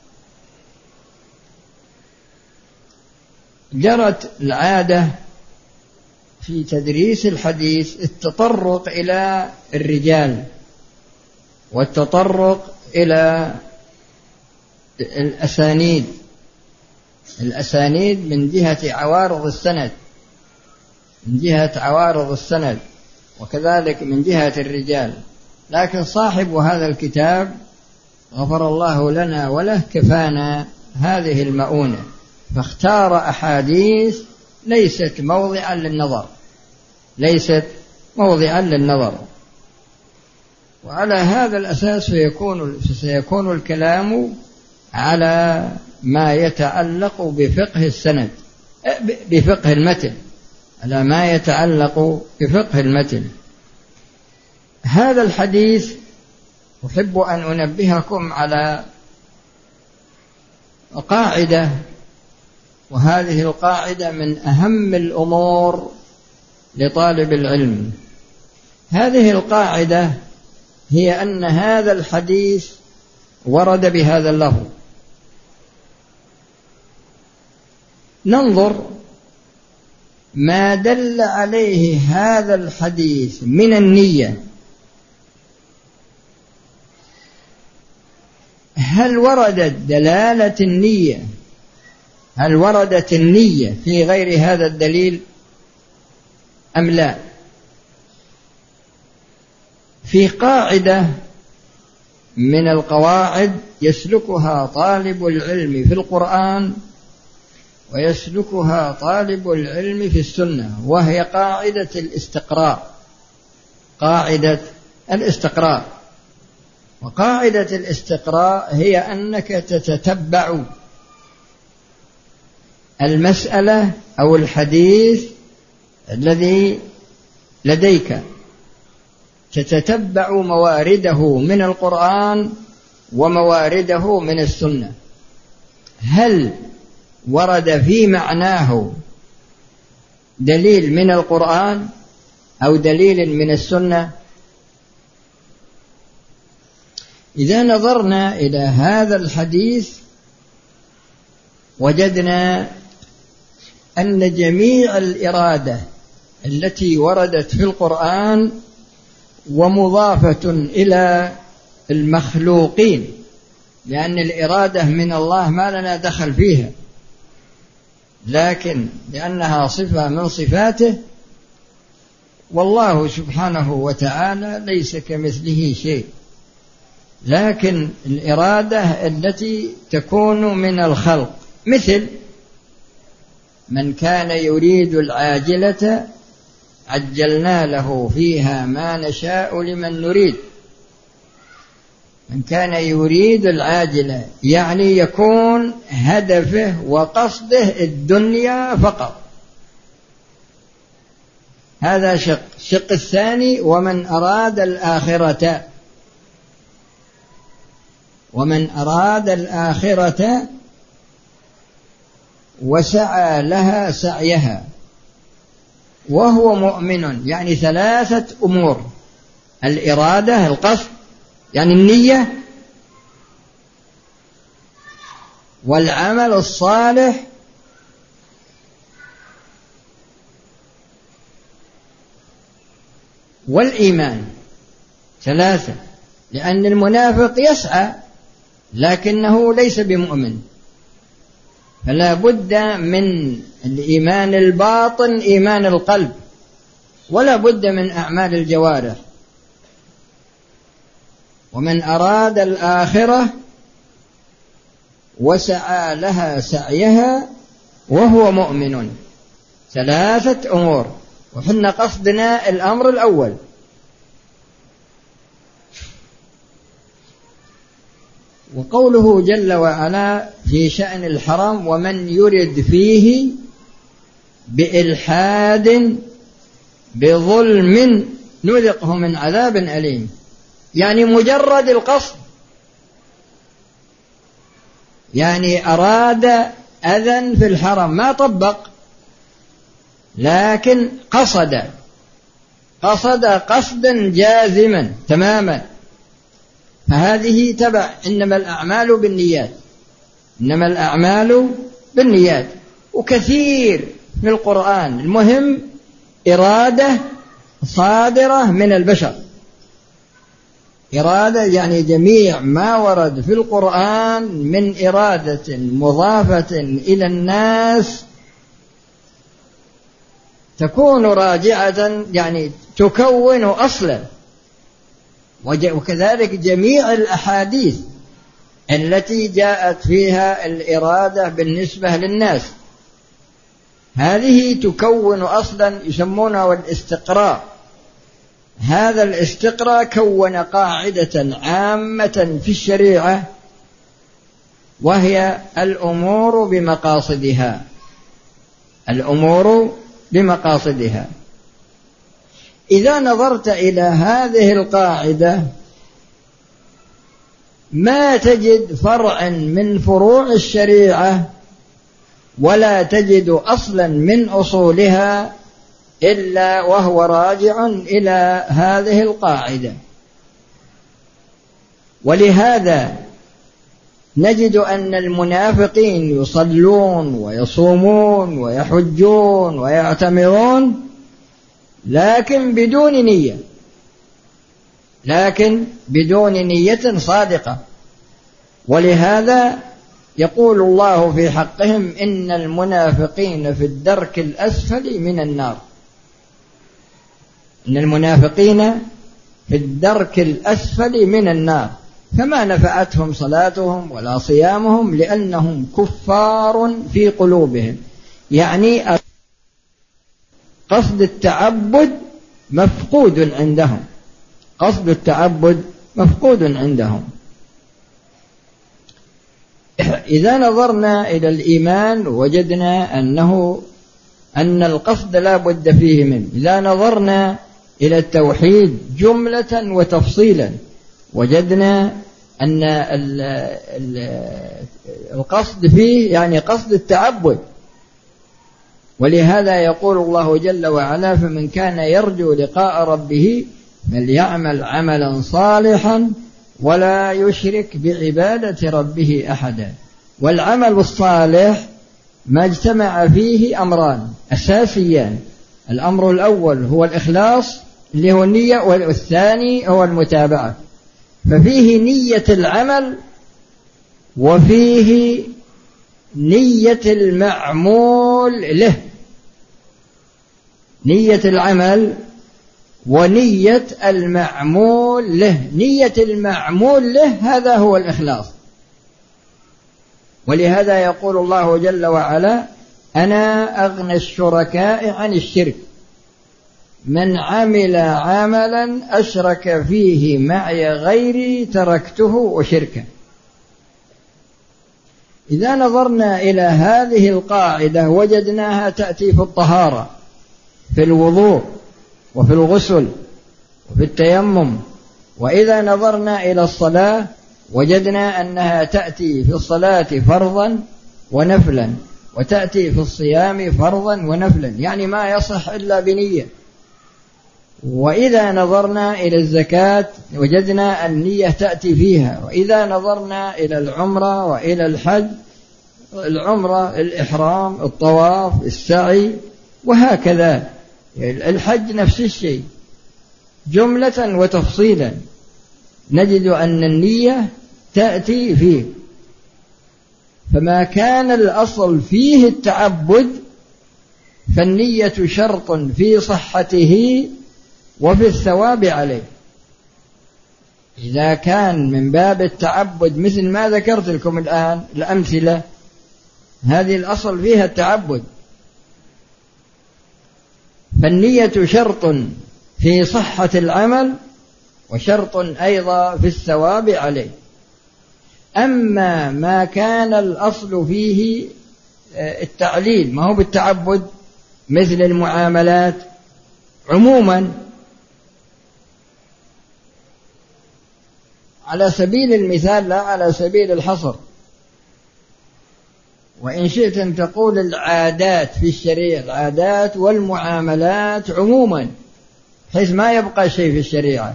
Speaker 2: جرت العادة في تدريس الحديث التطرق إلى الرجال والتطرق إلى الأسانيد الأسانيد من جهة عوارض السند من جهة عوارض السند وكذلك من جهة الرجال. لكن صاحب هذا الكتاب غفر الله لنا وله كفانا هذه المؤونة، فاختار أحاديث ليست موضعا للنظر ليست موضعا للنظر وعلى هذا الأساس سيكون سيكون الكلام على ما يتعلق بفقه السند بفقه المتن على ما يتعلق بفقه المتن. هذا الحديث أحب أن أنبهكم على قاعدة، وهذه القاعدة من أهم الأمور لطالب العلم. هذه القاعدة هي أن هذا الحديث ورد بهذا اللفظ. ننظر ما دل عليه هذا الحديث من النية، هل وردت دلالة النية هل وردت النية في غير هذا الدليل أم لا؟ في قاعدة من القواعد يسلكها طالب العلم في القرآن ويسلكها طالب العلم في السنة، وهي قاعدة الاستقراء، قاعدة الاستقراء. وقاعدة الاستقراء هي أنك تتتبع المسألة أو الحديث الذي لديك، تتتبع موارده من القرآن وموارده من السنة، هل ورد في معناه دليل من القرآن أو دليل من السنة؟ إذا نظرنا إلى هذا الحديث وجدنا أن جميع الإرادة التي وردت في القرآن ومضافة إلى المخلوقين، لأن الإرادة من الله ما لنا دخل فيها، لكن لأنها صفة من صفاته، والله سبحانه وتعالى ليس كمثله شيء، لكن الإرادة التي تكون من الخلق، مثل من كان يريد العاجلة عجلنا له فيها ما نشاء لمن نريد. من كان يريد العاجلة يعني يكون هدفه وقصده الدنيا فقط، هذا شق. الشق الثاني ومن أراد الآخرة، ومن أراد الآخرة وسعى لها سعيها وهو مؤمن، يعني ثلاثة أمور: الإرادة القصد يعني النية، والعمل الصالح، والإيمان. ثلاثة، لأن المنافق يسعى لكنه ليس بمؤمن، فلا بد من الإيمان الباطن إيمان القلب، ولا بد من أعمال الجوارح. ومن أراد الآخرة وسعى لها سعيها وهو مؤمن، ثلاثة أمور، وحنا قصدنا الأمر الأول. وقوله جل وعلا في شأن الحرم: ومن يرد فيه بإلحاد بظلم نذقه من عذاب أليم، يعني مجرد القصد، يعني أراد أذى في الحرم ما طبق، لكن قصد قصد قصدا جازما تماما، فهذه تبع. إنما الأعمال بالنيات، إنما الأعمال بالنيات. وكثير في القرآن، المهم إرادة صادرة من البشر، إرادة يعني جميع ما ورد في القرآن من إرادة مضافة إلى الناس تكون راجعة، يعني تكون أصلا. وكذلك جميع الأحاديث التي جاءت فيها الإرادة بالنسبة للناس، هذه تكون أصلا، يسمونه الاستقراء. هذا الاستقراء كون قاعدة عامة في الشريعة، وهي الأمور بمقاصدها، الأمور بمقاصدها. إذا نظرت إلى هذه القاعدة ما تجد فرعا من فروع الشريعة ولا تجد أصلا من أصولها إلا وهو راجع إلى هذه القاعدة. ولهذا نجد أن المنافقين يصلون ويصومون ويحجون ويعتمرون لكن بدون نية، لكن بدون نية صادقة. ولهذا يقول الله في حقهم: إن المنافقين في الدرك الأسفل من النار. إن المنافقين في الدرك الأسفل من النار، فما نفعتهم صلاتهم ولا صيامهم لأنهم كفار في قلوبهم. يعني قصد التعبد مفقود عندهم، قصد التعبد مفقود عندهم. إذا نظرنا إلى الإيمان وجدنا أنه أن القصد لا بد فيه منه. إذا نظرنا إلى التوحيد جملة وتفصيلا وجدنا أن القصد فيه يعني قصد التعبد. ولهذا يقول الله جل وعلا: فمن كان يرجو لقاء ربه فليعمل عملا صالحا ولا يشرك بعبادة ربه أحدا. والعمل الصالح ما اجتمع فيه أمران أساسيان: الأمر الأول هو الإخلاص اللي هو النية، والثاني هو المتابعة. ففيه نية العمل وفيه نية المعمول له. نية العمل ونية المعمول له. نية المعمول له هذا هو الإخلاص. ولهذا يقول الله جل وعلا: أنا أغنى الشركاء عن الشرك من عمل عملا أشرك فيه معي غيري تركته وشركه. إذا نظرنا إلى هذه القاعدة وجدناها تأتي في الطهارة، في الوضوء، وفي الغسل، وفي التيمم. وإذا نظرنا إلى الصلاة وجدنا أنها تأتي في الصلاة فرضا ونفلا، وتأتي في الصيام فرضا ونفلا، يعني ما يصح إلا بنية. وإذا نظرنا إلى الزكاة وجدنا النية تأتي فيها. وإذا نظرنا إلى العمرة وإلى الحج، العمرة الإحرام، الطواف، السعي، وهكذا. الحج نفس الشيء جملة وتفصيلا نجد أن النية تأتي فيه. فما كان الأصل فيه التعبد فالنية شرط في صحته وفي الثواب عليه. إذا كان من باب التعبد مثل ما ذكرت لكم الآن الأمثلة، هذه الأصل فيها التعبد، فالنية شرط في صحة العمل وشرط أيضا في الثواب عليه. أما ما كان الأصل فيه التعليل ما هو بالتعبد مثل المعاملات عموما، على سبيل المثال لا على سبيل الحصر، وإن شئت أن تقول العادات في الشريعة، العادات والمعاملات عموما حيث ما يبقى شيء في الشريعة،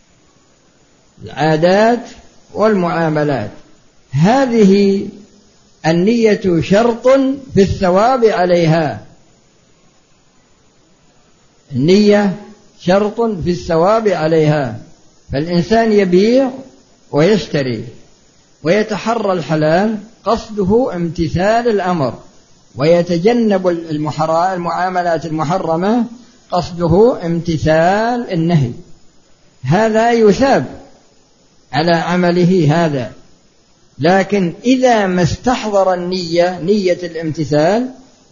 Speaker 2: العادات والمعاملات، هذه النية شرط في الثواب عليها. النية شرط في الثواب عليها. فالإنسان يبيع ويشتري ويتحرى الحلال قصده امتثال الأمر، ويتجنب المعاملات المحرمة قصده امتثال النهي، هذا يثاب على عمله هذا. لكن إذا ما استحضر النية، نية الامتثال،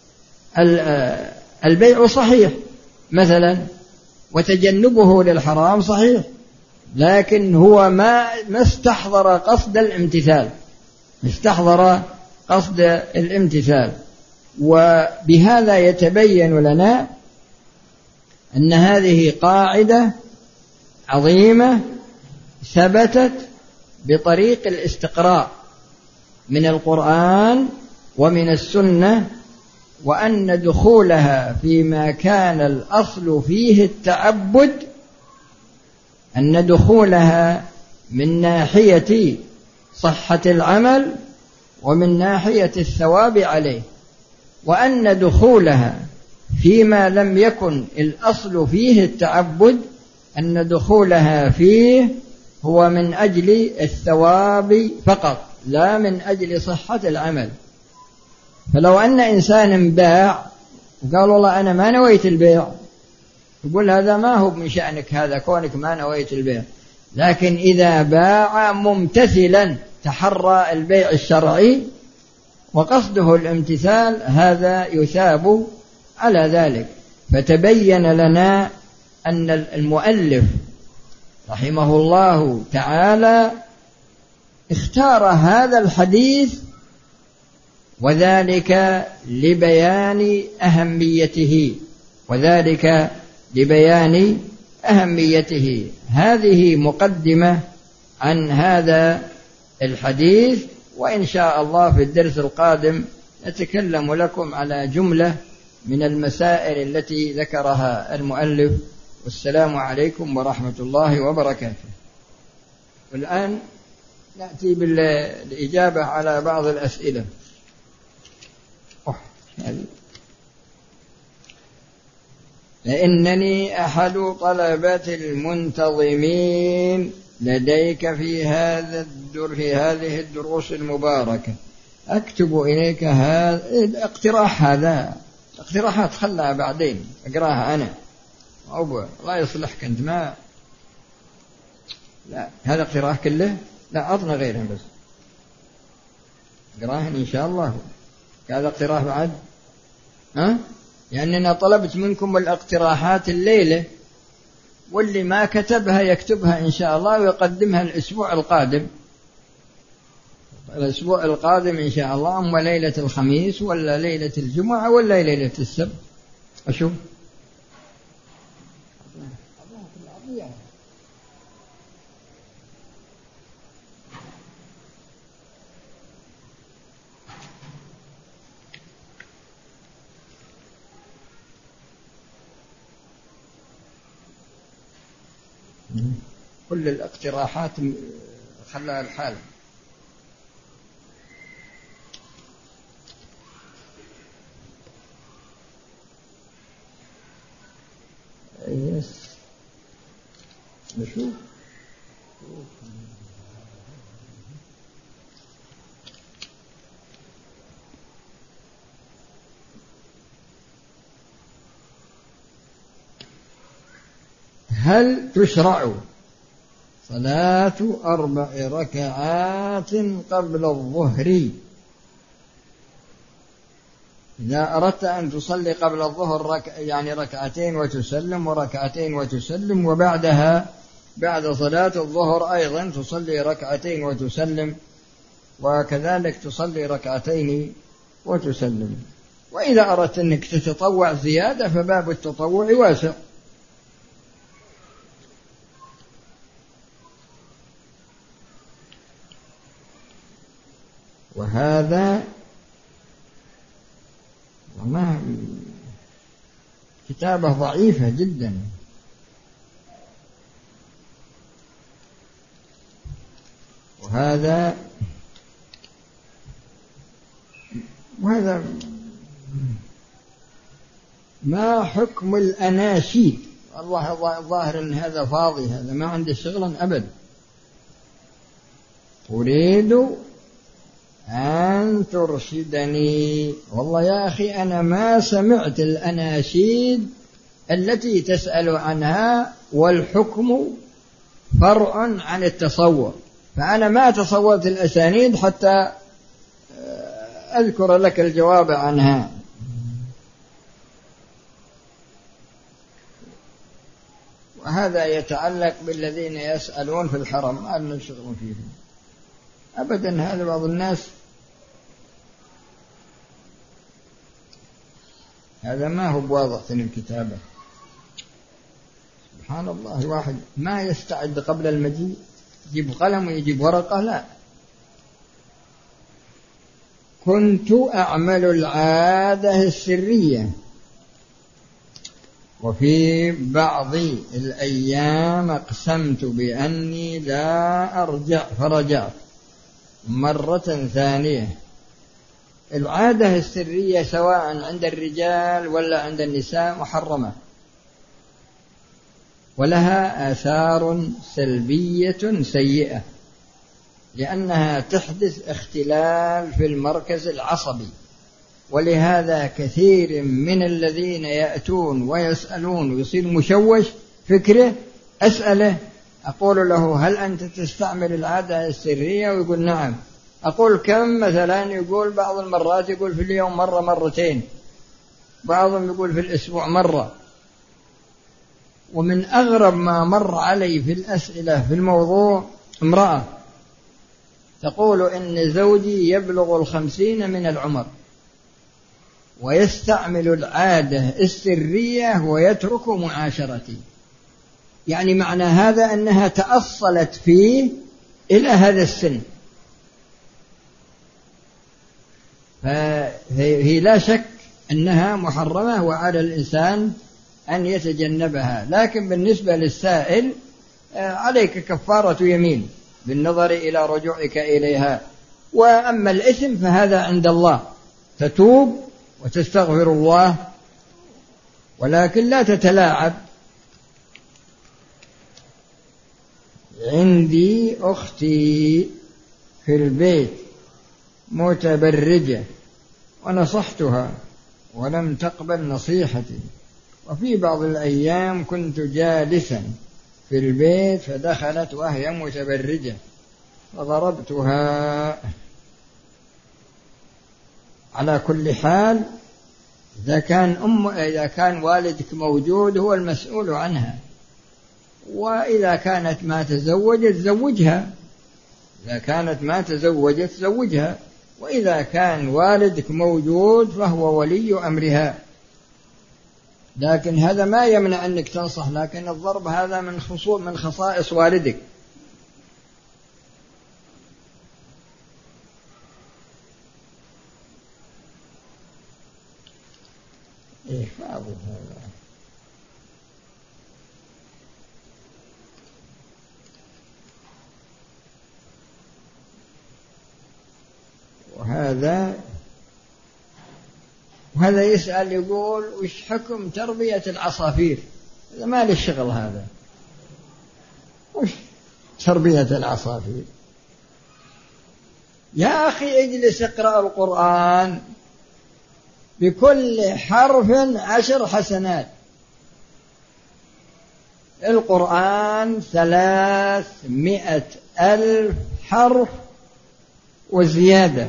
Speaker 2: البيع صحيح مثلا وتجنبه للحرام صحيح، لكن هو ما ما استحضر قصد الامتثال، استحضر قصد الامتثال. وبهذا يتبين لنا أن هذه قاعدة عظيمة ثبتت بطريق الاستقراء من القرآن ومن السنة، وأن دخولها فيما كان الأصل فيه التعبد، أن دخولها من ناحية صحة العمل ومن ناحية الثواب عليه، وأن دخولها فيما لم يكن الأصل فيه التعبد أن دخولها فيه هو من أجل الثواب فقط لا من أجل صحة العمل. فلو أن إنسان باع وقال والله أنا ما نويت البيع، يقول هذا ما هو من شأنك، هذا كونك ما نويت البيع، لكن إذا باع ممتثلا تحرى البيع الشرعي وقصده الامتثال هذا يثاب على ذلك. فتبين لنا أن المؤلف رحمه الله تعالى اختار هذا الحديث وذلك لبيان أهميته وذلك لبيان أهميته. هذه مقدمة عن هذا الحديث، وإن شاء الله في الدرس القادم نتكلم لكم على جملة من المسائل التي ذكرها المؤلف. والسلام عليكم ورحمة الله وبركاته. والآن نأتي بالإجابة على بعض الأسئلة. فإنني أحد طلبة المنتظمين لديك في هذا الدر في هذه الدروس المباركة، أكتب إليك هذا اقتراح، هذا اقتراحات خلها بعدين أقراها أنا، أو الله يصلحك أنت ما لا هذا اقتراح كله لا عطنا غيره بس اقراها إن شاء الله. هذا اقتراح بعد ها يعني أنا طلبت منكم الاقتراحات الليلة، واللي ما كتبها يكتبها إن شاء الله ويقدمها الأسبوع القادم. الأسبوع القادم إن شاء الله، أما ليلة الخميس ولا ليلة الجمعة ولا ليلة السبت أشوف. كل الاقتراحات خلها الحال. يس نشوف هل تشرع صلاة أربع ركعات قبل الظهر؟ إذا أردت أن تصلي قبل الظهر رك... يعني ركعتين وتسلم وركعتين وتسلم، وبعدها بعد صلاة الظهر أيضا تصلي ركعتين وتسلم، وكذلك تصلي ركعتين وتسلم. وإذا أردت أنك تتطوع زيادة فباب التطوع واسع. وهذا ما كتابة ضعيفة جدا. وهذا وهذا ما حكم الأناشيد؟ الله ظاهر أن هذا فاضي، هذا ما عنده شغلا أبدا. أريد أن ترشدني. والله يا أخي أنا ما سمعت الأناشيد التي تسأل عنها، والحكم فرع عن التصور، فأنا ما تصورت الأسانيد حتى أذكر لك الجواب عنها. وهذا يتعلق بالذين يسألون في الحرم، ما لنا شغل فيهم أبدا. هذا بعض الناس هذا ما هو بواضح في الكتابة. سبحان الله، الواحد ما يستعد قبل المجيء، يجيب قلم ويجيب ورقة، لا. كنت أعمل العادة السرية، وفي بعض الأيام أقسمت بأني لا أرجع فرجعت مرة ثانية. العادة السرية سواء عند الرجال ولا عند النساء محرمة، ولها آثار سلبية سيئة، لأنها تحدث اختلال في المركز العصبي. ولهذا كثير من الذين يأتون ويسألون ويصير مشوش فكره أسأله أقول له هل أنت تستعمل العادة السرية؟ ويقول نعم. أقول كم مثلا؟ يقول بعض المرات يقول في اليوم مرة مرتين، بعضهم يقول في الأسبوع مرة. ومن أغرب ما مر علي في الأسئلة في الموضوع امرأة تقول إن زوجي يبلغ الخمسين من العمر ويستعمل العادة السرية ويترك معاشرتي. يعني معنى هذا أنها تأصلت فيه إلى هذا السن. فهي لا شك أنها محرمة وعلى الإنسان أن يتجنبها. لكن بالنسبة للسائل عليك كفارة يمين بالنظر إلى رجوعك إليها. وأما الإثم فهذا عند الله، تتوب وتستغفر الله، ولكن لا تتلاعب. عندي أختي في البيت متبرجة ونصحتها ولم تقبل نصيحتي، وفي بعض الأيام كنت جالسا في البيت فدخلت وهي متبرجة فضربتها. على كل حال إذا كان أم إذا كان والدك موجود هو المسؤول عنها، وإذا كانت ما تزوجت زوجها، إذا كانت ما تزوجت زوجها، وإذا كان والدك موجود فهو ولي أمرها. لكن هذا ما يمنع أنك تنصح، لكن الضرب هذا من خصوص من خصائص والدك. إيه هذا وهذا وهذا يسأل يقول وش حكم تربية العصافير؟ هذا ما له الشغل، هذا وش تربية العصافير؟ يا أخي اجلس اقرأ القرآن، بكل حرف عشر حسنات. القرآن ثلاثمائة ألف حرف وزيادة،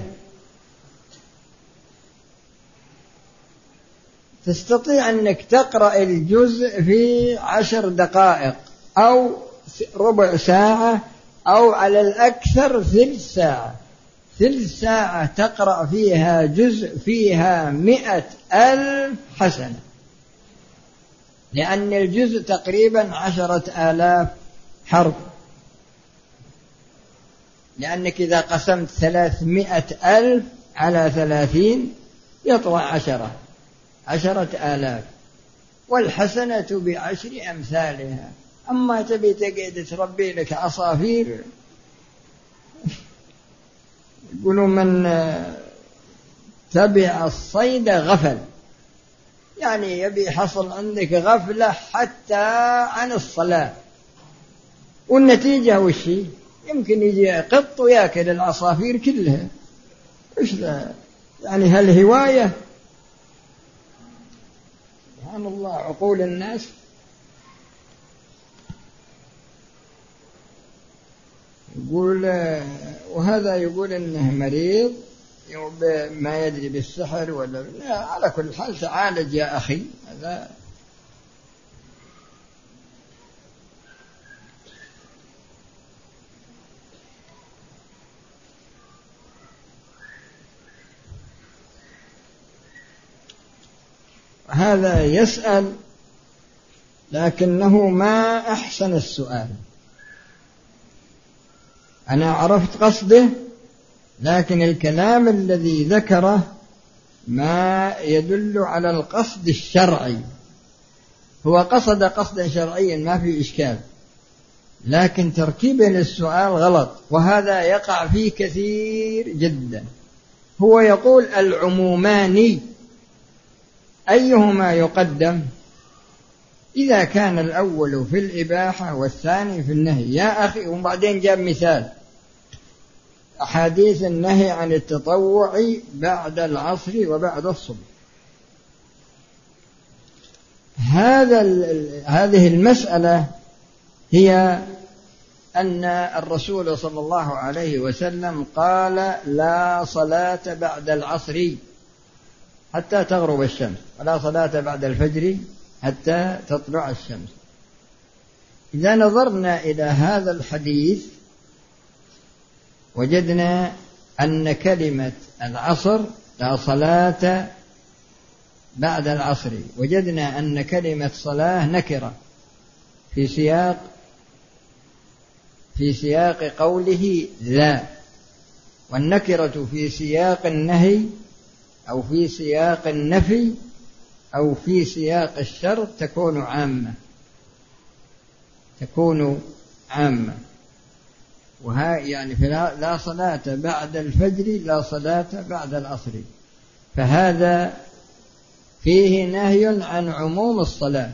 Speaker 2: تستطيع أنك تقرأ الجزء في عشر دقائق أو ربع ساعة أو على الأكثر ثلث ساعة. ثلث ساعة تقرأ فيها جزء فيها مئة ألف حسنة، لأن الجزء تقريبا عشرة آلاف حرف. لأنك إذا قسمت ثلاثمائة ألف على ثلاثين يطلع عشرة عشرة آلاف، والحسنة بعشر أمثالها. أما تبي تقعد تربي لك عصافير، يقولوا من تبع الصيد غفل، يعني يبي حصل عندك غفلة حتى عن الصلاة. والنتيجة وشي؟ يمكن يجي قط ويأكل العصافير كلها. إيش ذا؟ يعني هالهواية سبحان الله عقول الناس. يقول وهذا يقول إنه مريض ما يدري بالسحر ولا لا. على كل حال تعالج يا أخي. هذا هذا يسأل لكنه ما أحسن السؤال. أنا عرفت قصده، لكن الكلام الذي ذكره ما يدل على القصد الشرعي. هو قصد قصدا شرعيا ما في إشكال، لكن تركيبه للسؤال غلط، وهذا يقع فيه كثير جدا. هو يقول العموماني أيهما يقدم؟ إذا كان الأول في الإباحة والثاني في النهي يا أخي. وبعدين جاب مثال أحاديث النهي عن التطوع بعد العصر وبعد الصبح. هذا هذه المسألة هي أن الرسول صلى الله عليه وسلم قال لا صلاة بعد العصر حتى تغرب الشمس، ولا صلاة بعد الفجر حتى تطلع الشمس. إذا نظرنا إلى هذا الحديث وجدنا أن كلمة العصر لا صلاة بعد العصر، وجدنا أن كلمة صلاة نكرة في سياق في سياق قوله لا، والنكرة في سياق النهي أو في سياق النفي أو في سياق الشرط تكون عامة تكون عامة وها يعني لا صلاة بعد الفجر لا صلاة بعد العصر، فهذا فيه نهي عن عموم الصلاة،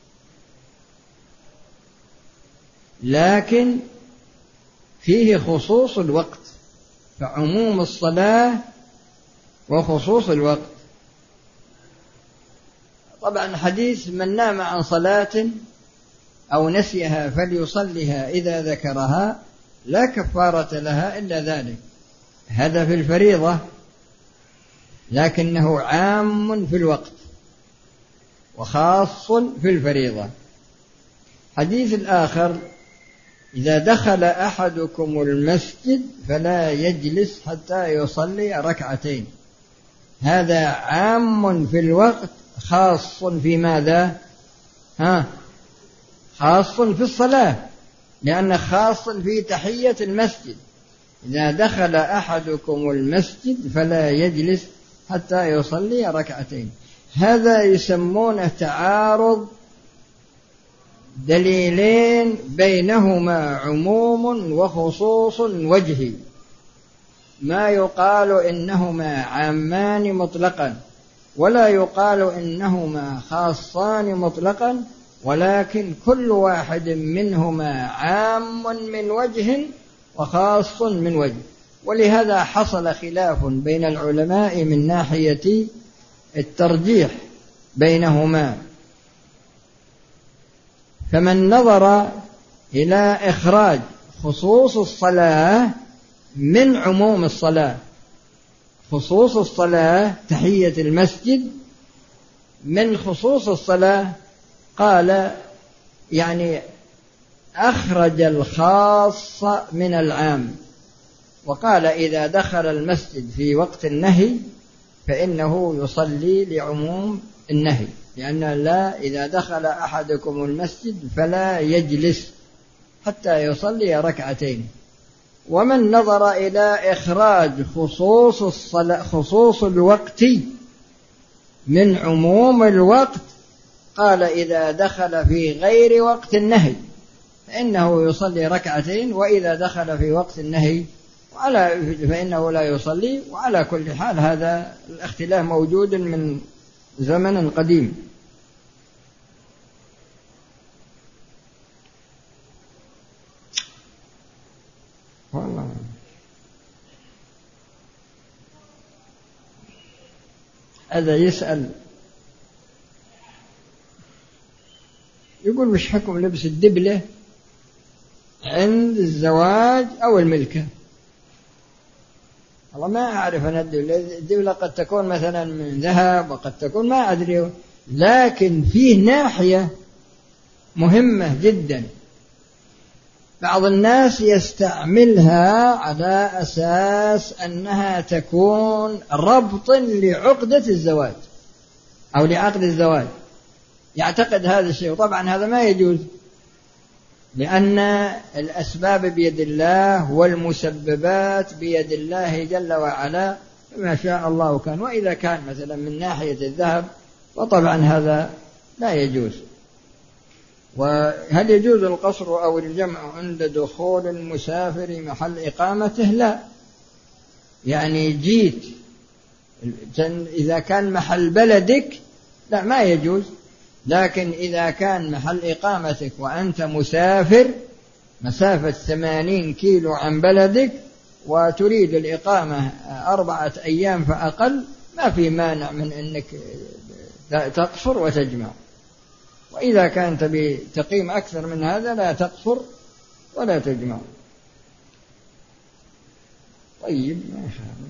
Speaker 2: لكن فيه خصوص الوقت، فعموم الصلاة وخصوص الوقت. طبعا حديث من نام عن صلاة أو نسيها فليصلها إذا ذكرها لا كفارة لها إلا ذلك، هذا في الفريضة، لكنه عام في الوقت وخاص في الفريضة. حديث الآخر إذا دخل أحدكم المسجد فلا يجلس حتى يصلي ركعتين، هذا عام في الوقت خاص في ماذا؟ ها خاص في الصلاة، لأنه خاص في تحية المسجد. إذا دخل أحدكم المسجد فلا يجلس حتى يصلي ركعتين، هذا يسمونه تعارض دليلين بينهما عموم وخصوص وجهي، ما يقال إنهما عامان مطلقا ولا يقال إنهما خاصان مطلقا، ولكن كل واحد منهما عام من وجه وخاص من وجه. ولهذا حصل خلاف بين العلماء من ناحية الترجيح بينهما، فمن نظر إلى إخراج خصوص الصلاة من عموم الصلاة، خصوص الصلاة تحية المسجد من خصوص الصلاة، قال يعني أخرج الخاص من العام، وقال إذا دخل المسجد في وقت النهي فإنه يصلي لعموم النهي، لأن لا إذا دخل أحدكم المسجد فلا يجلس حتى يصلي ركعتين. ومن نظر إلى إخراج خصوص الصلاة خصوص الوقت من عموم الوقت، قال إذا دخل في غير وقت النهي فإنه يصلي ركعتين، وإذا دخل في وقت النهي فإنه لا يصلي. وعلى كل حال هذا الاختلاف موجود من زمن قديم. والله هذا يسأل يقول مش حكم لبس الدبلة عند الزواج أو الملكة؟ والله ما أعرف أنا الدبلة, الدبلة قد تكون مثلا من ذهب وقد تكون ما أدري، لكن فيه ناحية مهمة جدا، بعض الناس يستعملها على أساس أنها تكون ربط لعقدة الزواج أو لعقد الزواج، يعتقد هذا الشيء، وطبعا هذا ما يجوز، لأن الأسباب بيد الله والمسببات بيد الله جل وعلا، ما شاء الله كان. وإذا كان مثلا من ناحية الذهب وطبعا هذا لا يجوز. وهل يجوز القصر أو الجمع عند دخول المسافر محل إقامته؟ لا، يعني جيت إذا كان محل بلدك لا ما يجوز، لكن إذا كان محل إقامتك وأنت مسافر مسافة ثمانين كيلو عن بلدك وتريد الإقامة أربعة أيام فأقل، ما في مانع من أنك تقصر وتجمع. وإذا كان تبي تقيم أكثر من هذا لا تقصر ولا تجمع. طيب ما يخالف.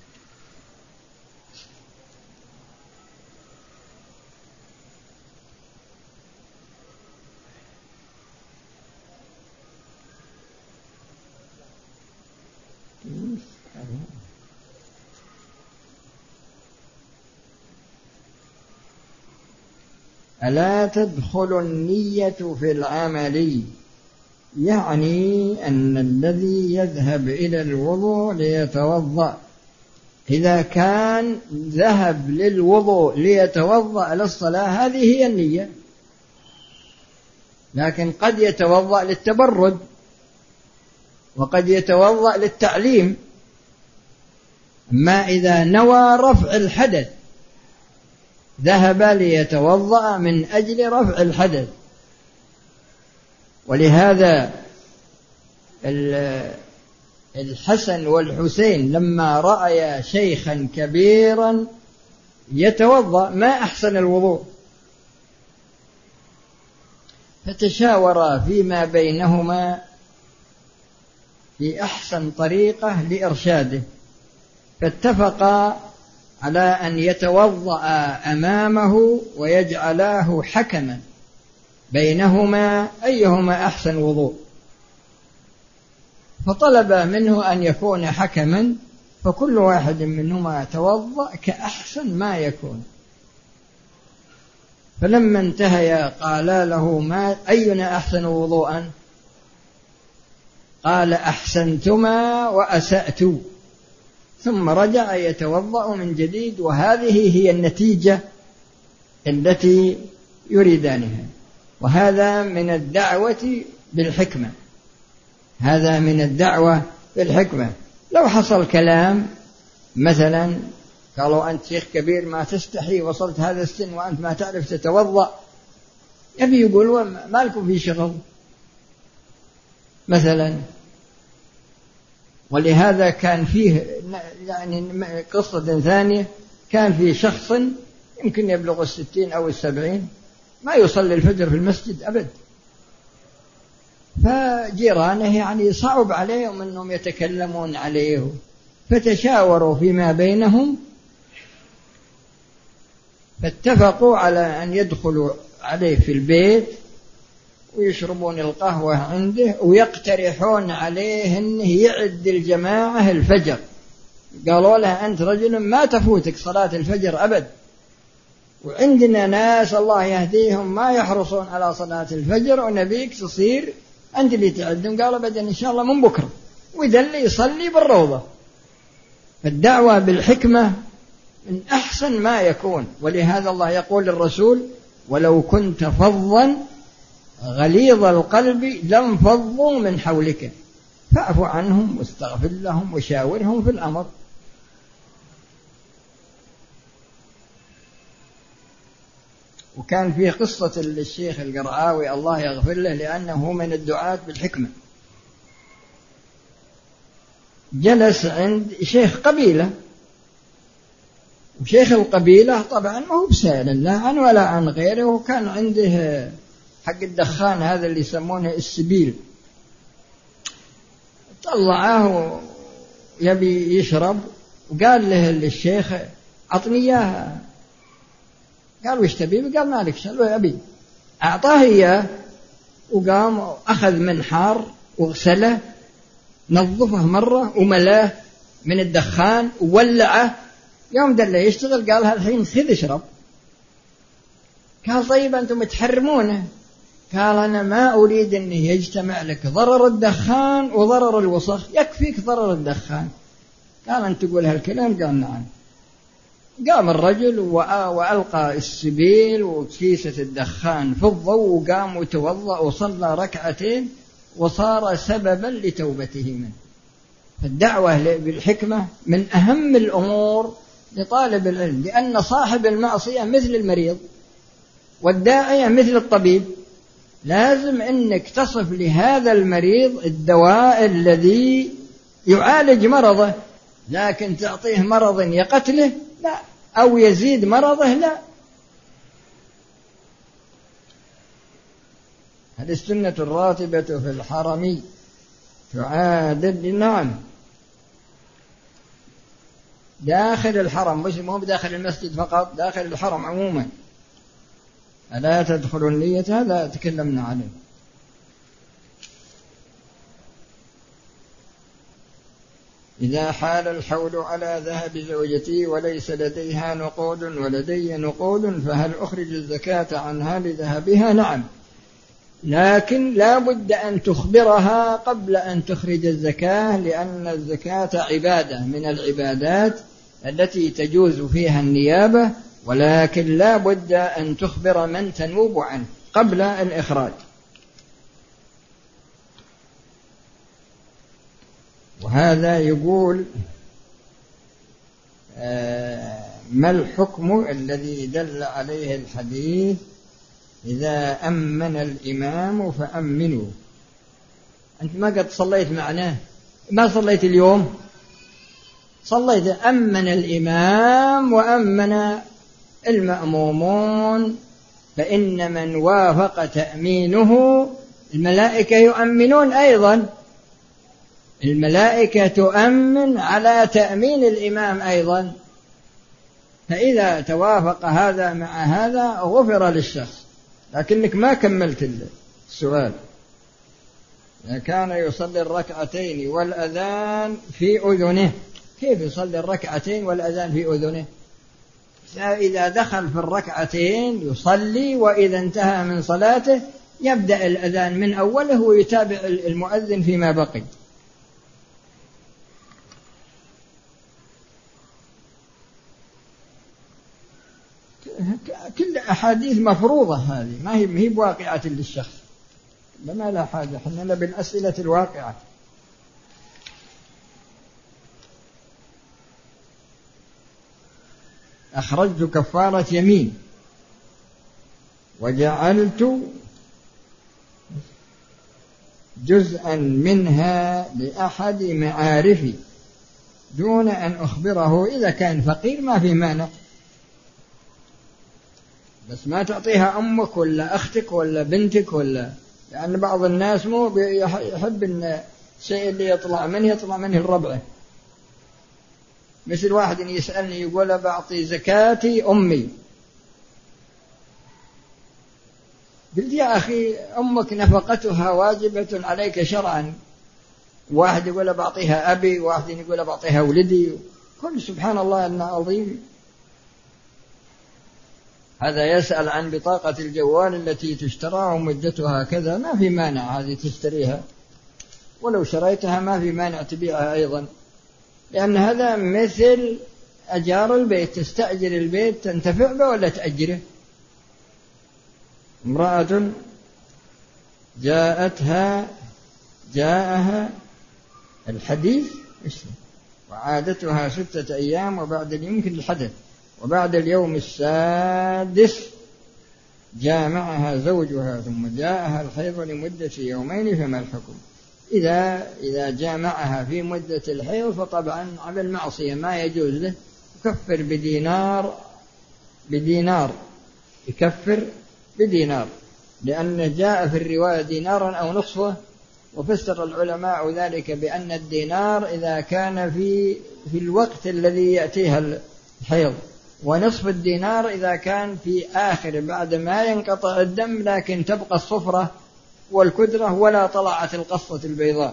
Speaker 2: ألا تدخل النية في العمل، يعني أن الذي يذهب إلى الوضوء ليتوضأ إذا كان ذهب للوضوء ليتوضأ للصلاة هذه هي النية، لكن قد يتوضأ للتبرد وقد يتوضأ للتعليم. ما إذا نوى رفع الحدث ذهب ليتوضأ من أجل رفع الحدث. ولهذا الحسن والحسين لما رأيا شيخا كبيرا يتوضأ ما أحسن الوضوء فتشاورا فيما بينهما في أحسن طريقة لإرشاده، فاتفقا على أن يتوضأ أمامه ويجعلاه حكما بينهما أيهما أحسن وضوء، فطلب منه أن يكون حكما، فكل واحد منهما توضأ كأحسن ما يكون. فلما انتهيا قالا له ما أينا أحسن وضوءا؟ قال أحسنتما وأسأت، ثم رجع يتوضأ من جديد، وهذه هي النتيجة التي يريدانها. وهذا من الدعوة بالحكمة، هذا من الدعوة بالحكمة. لو حصل كلام مثلا قالوا أنت شيخ كبير ما تستحي، وصلت هذا السن وأنت ما تعرف تتوضأ، يبي يقول ما لكم في شغل مثلا. ولهذا كان فيه يعني قصة ثانية، كان في شخص يمكن يبلغ الستين أو السبعين ما يصلي الفجر في المسجد أبد، فجيرانه يعني صعب عليهم أنهم يتكلمون عليه، فتشاوروا فيما بينهم فاتفقوا على أن يدخلوا عليه في البيت ويشربون القهوة عنده ويقترحون عليه أنه يعد الجماعة الفجر. قالوا له أنت رجل ما تفوتك صلاة الفجر أبد، وعندنا ناس الله يهديهم ما يحرصون على صلاة الفجر، ونبيك تصير أنت اللي تعدهم. قالوا بدأ إن شاء الله من بكرة، ويدل يصلي بالروضة. فالدعوة بالحكمة من أحسن ما يكون. ولهذا الله يقول للرسول ولو كنت فظا غليظ القلب لانفضوا من حولك فاعف عنهم واستغفر لهم وشاورهم في الأمر. وكان في قصة الشيخ القرعاوي الله يغفر له لأنه من الدعاة بالحكمة، جلس عند شيخ قبيلة، وشيخ القبيلة طبعا ما هو بسائل لا عن ولا عن غيره، وكان عنده حق الدخان هذا اللي يسمونه السبيل، طلعه يبي يشرب وقال له الشيخ أعطني إياها. قال وش تبي؟ قال مالك شلو أبي. أعطاه إياه وقام أخذ منحار وغسله نظفه مرة وملاه من الدخان وولعه. يوم دله يشتغل قال هالحين خذ اشرب. قال طيب أنتم تحرمونه. قال أنا ما أريد أن يجتمع لك ضرر الدخان وضرر الوسخ، يكفيك ضرر الدخان. قال أنت تقول هالكلام؟ قال نعم. قام الرجل وألقى السبيل وكيسة الدخان في الضوء وقام وتوضأ وصلى ركعتين وصار سببا لتوبته منه. فالدعوة بالحكمة من أهم الأمور لطالب العلم، لأن صاحب المعصية مثل المريض والداعية مثل الطبيب. لازم أنك تصف لهذا المريض الدواء الذي يعالج مرضه، لكن تعطيه مرض يقتله لا، أو يزيد مرضه لا. هذه السنة الراتبة في الحرم تعادل نعم داخل الحرم، مش مو بداخل المسجد فقط، داخل الحرم عموما. ألا تدخل النية هذا تكلمنا عليه. إذا حال الحول على ذهب زوجتي وليس لديها نقود ولدي نقود فهل أخرج الزكاة عنها لذهبها؟ نعم، لكن لا بد أن تخبرها قبل أن تخرج الزكاة، لأن الزكاة عبادة من العبادات التي تجوز فيها النيابة، ولكن لا بد أن تخبر من تنوب عنه قبل الإخراج. وهذا يقول ما الحكم الذي دل عليه الحديث إذا أمن الإمام فأمنوا؟ أنت ما قد صليت معناه، ما صليت اليوم، صليت أمن الإمام وأمن المأمومون، فإن من وافق تأمينه الملائكة يؤمنون أيضا، الملائكة تؤمن على تأمين الإمام أيضا، فإذا توافق هذا مع هذا غفر للشخص. لكنك ما كملت السؤال. إذا كان يصلي الركعتين والأذان في أذنه، كيف يصلي الركعتين والأذان في أذنه؟ إذا دخل في الركعتين يصلي، وإذا انتهى من صلاته يبدأ الأذان من أوله ويتابع المؤذن فيما بقي. كل أحاديث مفروضة هذه، ما هي هي بواقعة للشخص، لما لا حاجة، احنا بالأسئلة الواقعة. أخرجت كفارة يمين وجعلت جزءا منها لأحد معارفي دون أن أخبره، إذا كان فقير ما في مانع، بس ما تعطيها أمك ولا أختك ولا بنتك، ولا لأن يعني بعض الناس مو يحب أن الشيء اللي يطلع منه يطلع منه الربع. مثل واحد يسألني يقول بعطي زكاتي أمي، قلت يا أخي أمك نفقتها واجبة عليك شرعا، واحد يقول بعطيها أبي، واحد يقول بعطيها ولدي، كل سبحان الله أنه عظيم. هذا يسأل عن بطاقة الجوال التي تشترى ومدتها كذا، ما في مانع هذه تشتريها، ولو شريتها ما في مانع تبيعها أيضا، لأن هذا مثل أجار البيت، تستأجر البيت تنتفع به ولا تأجره. امرأة جاءتها جاءها الحديث وعادتها ستة أيام وبعد يمكن الحدث، وبعد اليوم السادس جاء معها زوجها ثم جاءها الحيض لمدة يومين، فما الحكم؟ إذا إذا جاء معها في مدة الحيض فطبعا على المعصية ما يجوز له، يكفر بدينار بدينار يكفر بدينار، لأن جاء في الرواية دينارا أو نصفه، وفسر العلماء ذلك بأن الدينار إذا كان في في الوقت الذي يأتيها الحيض، ونصف الدينار إذا كان في آخر بعد ما ينقطع الدم لكن تبقى الصفرة والكدرة ولا طلعت القصة البيضاء.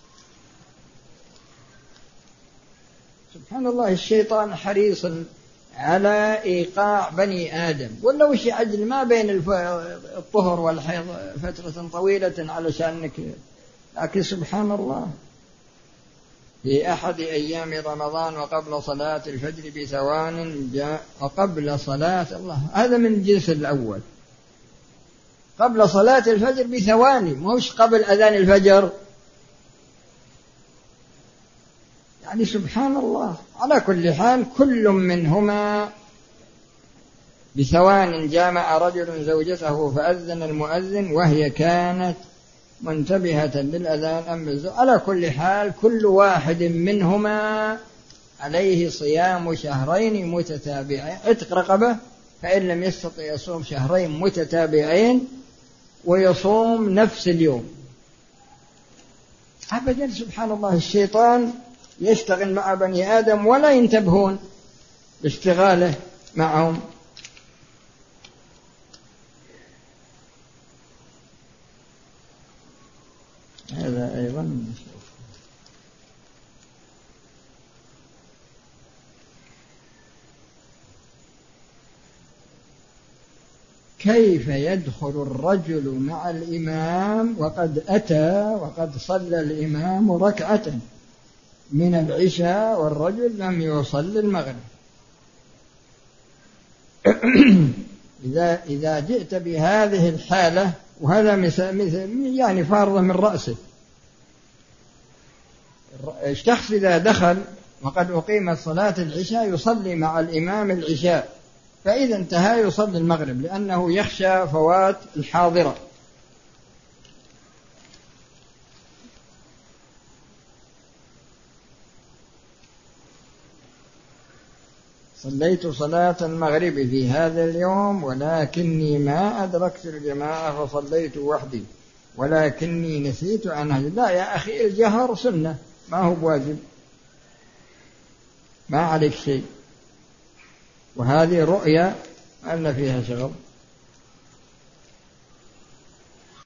Speaker 2: سبحان الله، الشيطان حريص على إيقاع بني آدم، ولا وش عجل ما بين الطهر والحيض فترة طويلة علشانك، لكن سبحان الله. في أحد أيام رمضان وقبل صلاة الفجر بثوان جاء، وقبل صلاة الله، هذا من الجنس الأول، قبل صلاة الفجر بثواني، مش قبل أذان الفجر، يعني سبحان الله. على كل حال كل منهما بثوان جامع رجل زوجته فأذن المؤذن وهي كانت منتبهة للأذان أم بالزوج. على كل حال كل واحد منهما عليه صيام شهرين متتابعين، عتق رقبة، فإن لم يستطع يصوم شهرين متتابعين ويصوم نفس اليوم. أبدا. سبحان الله، الشيطان يشتغل مع بني آدم ولا ينتبهون باشتغاله معهم. هذا أيضا كيف يدخل الرجل مع الإمام وقد أتى وقد صلى الإمام ركعة من العشاء والرجل لم يصلي المغرب؟ إذا إذا جئت بهذه الحالة، وهذا مثل يعني فارضة من رأسه، الشخص إذا دخل وقد أقيمت صلاة العشاء يصلي مع الإمام العشاء، فإذا انتهى يصلي المغرب لأنه يخشى فوات الحاضرة. صليت صلاة المغرب في هذا اليوم ولكني ما أدركت الجماعة فصليت وحدي ولكني نسيت عنها. لا يا أخي، الجهر سنة ما هو بواجب، ما عليك شيء، وهذه رؤيا أن فيها شغل.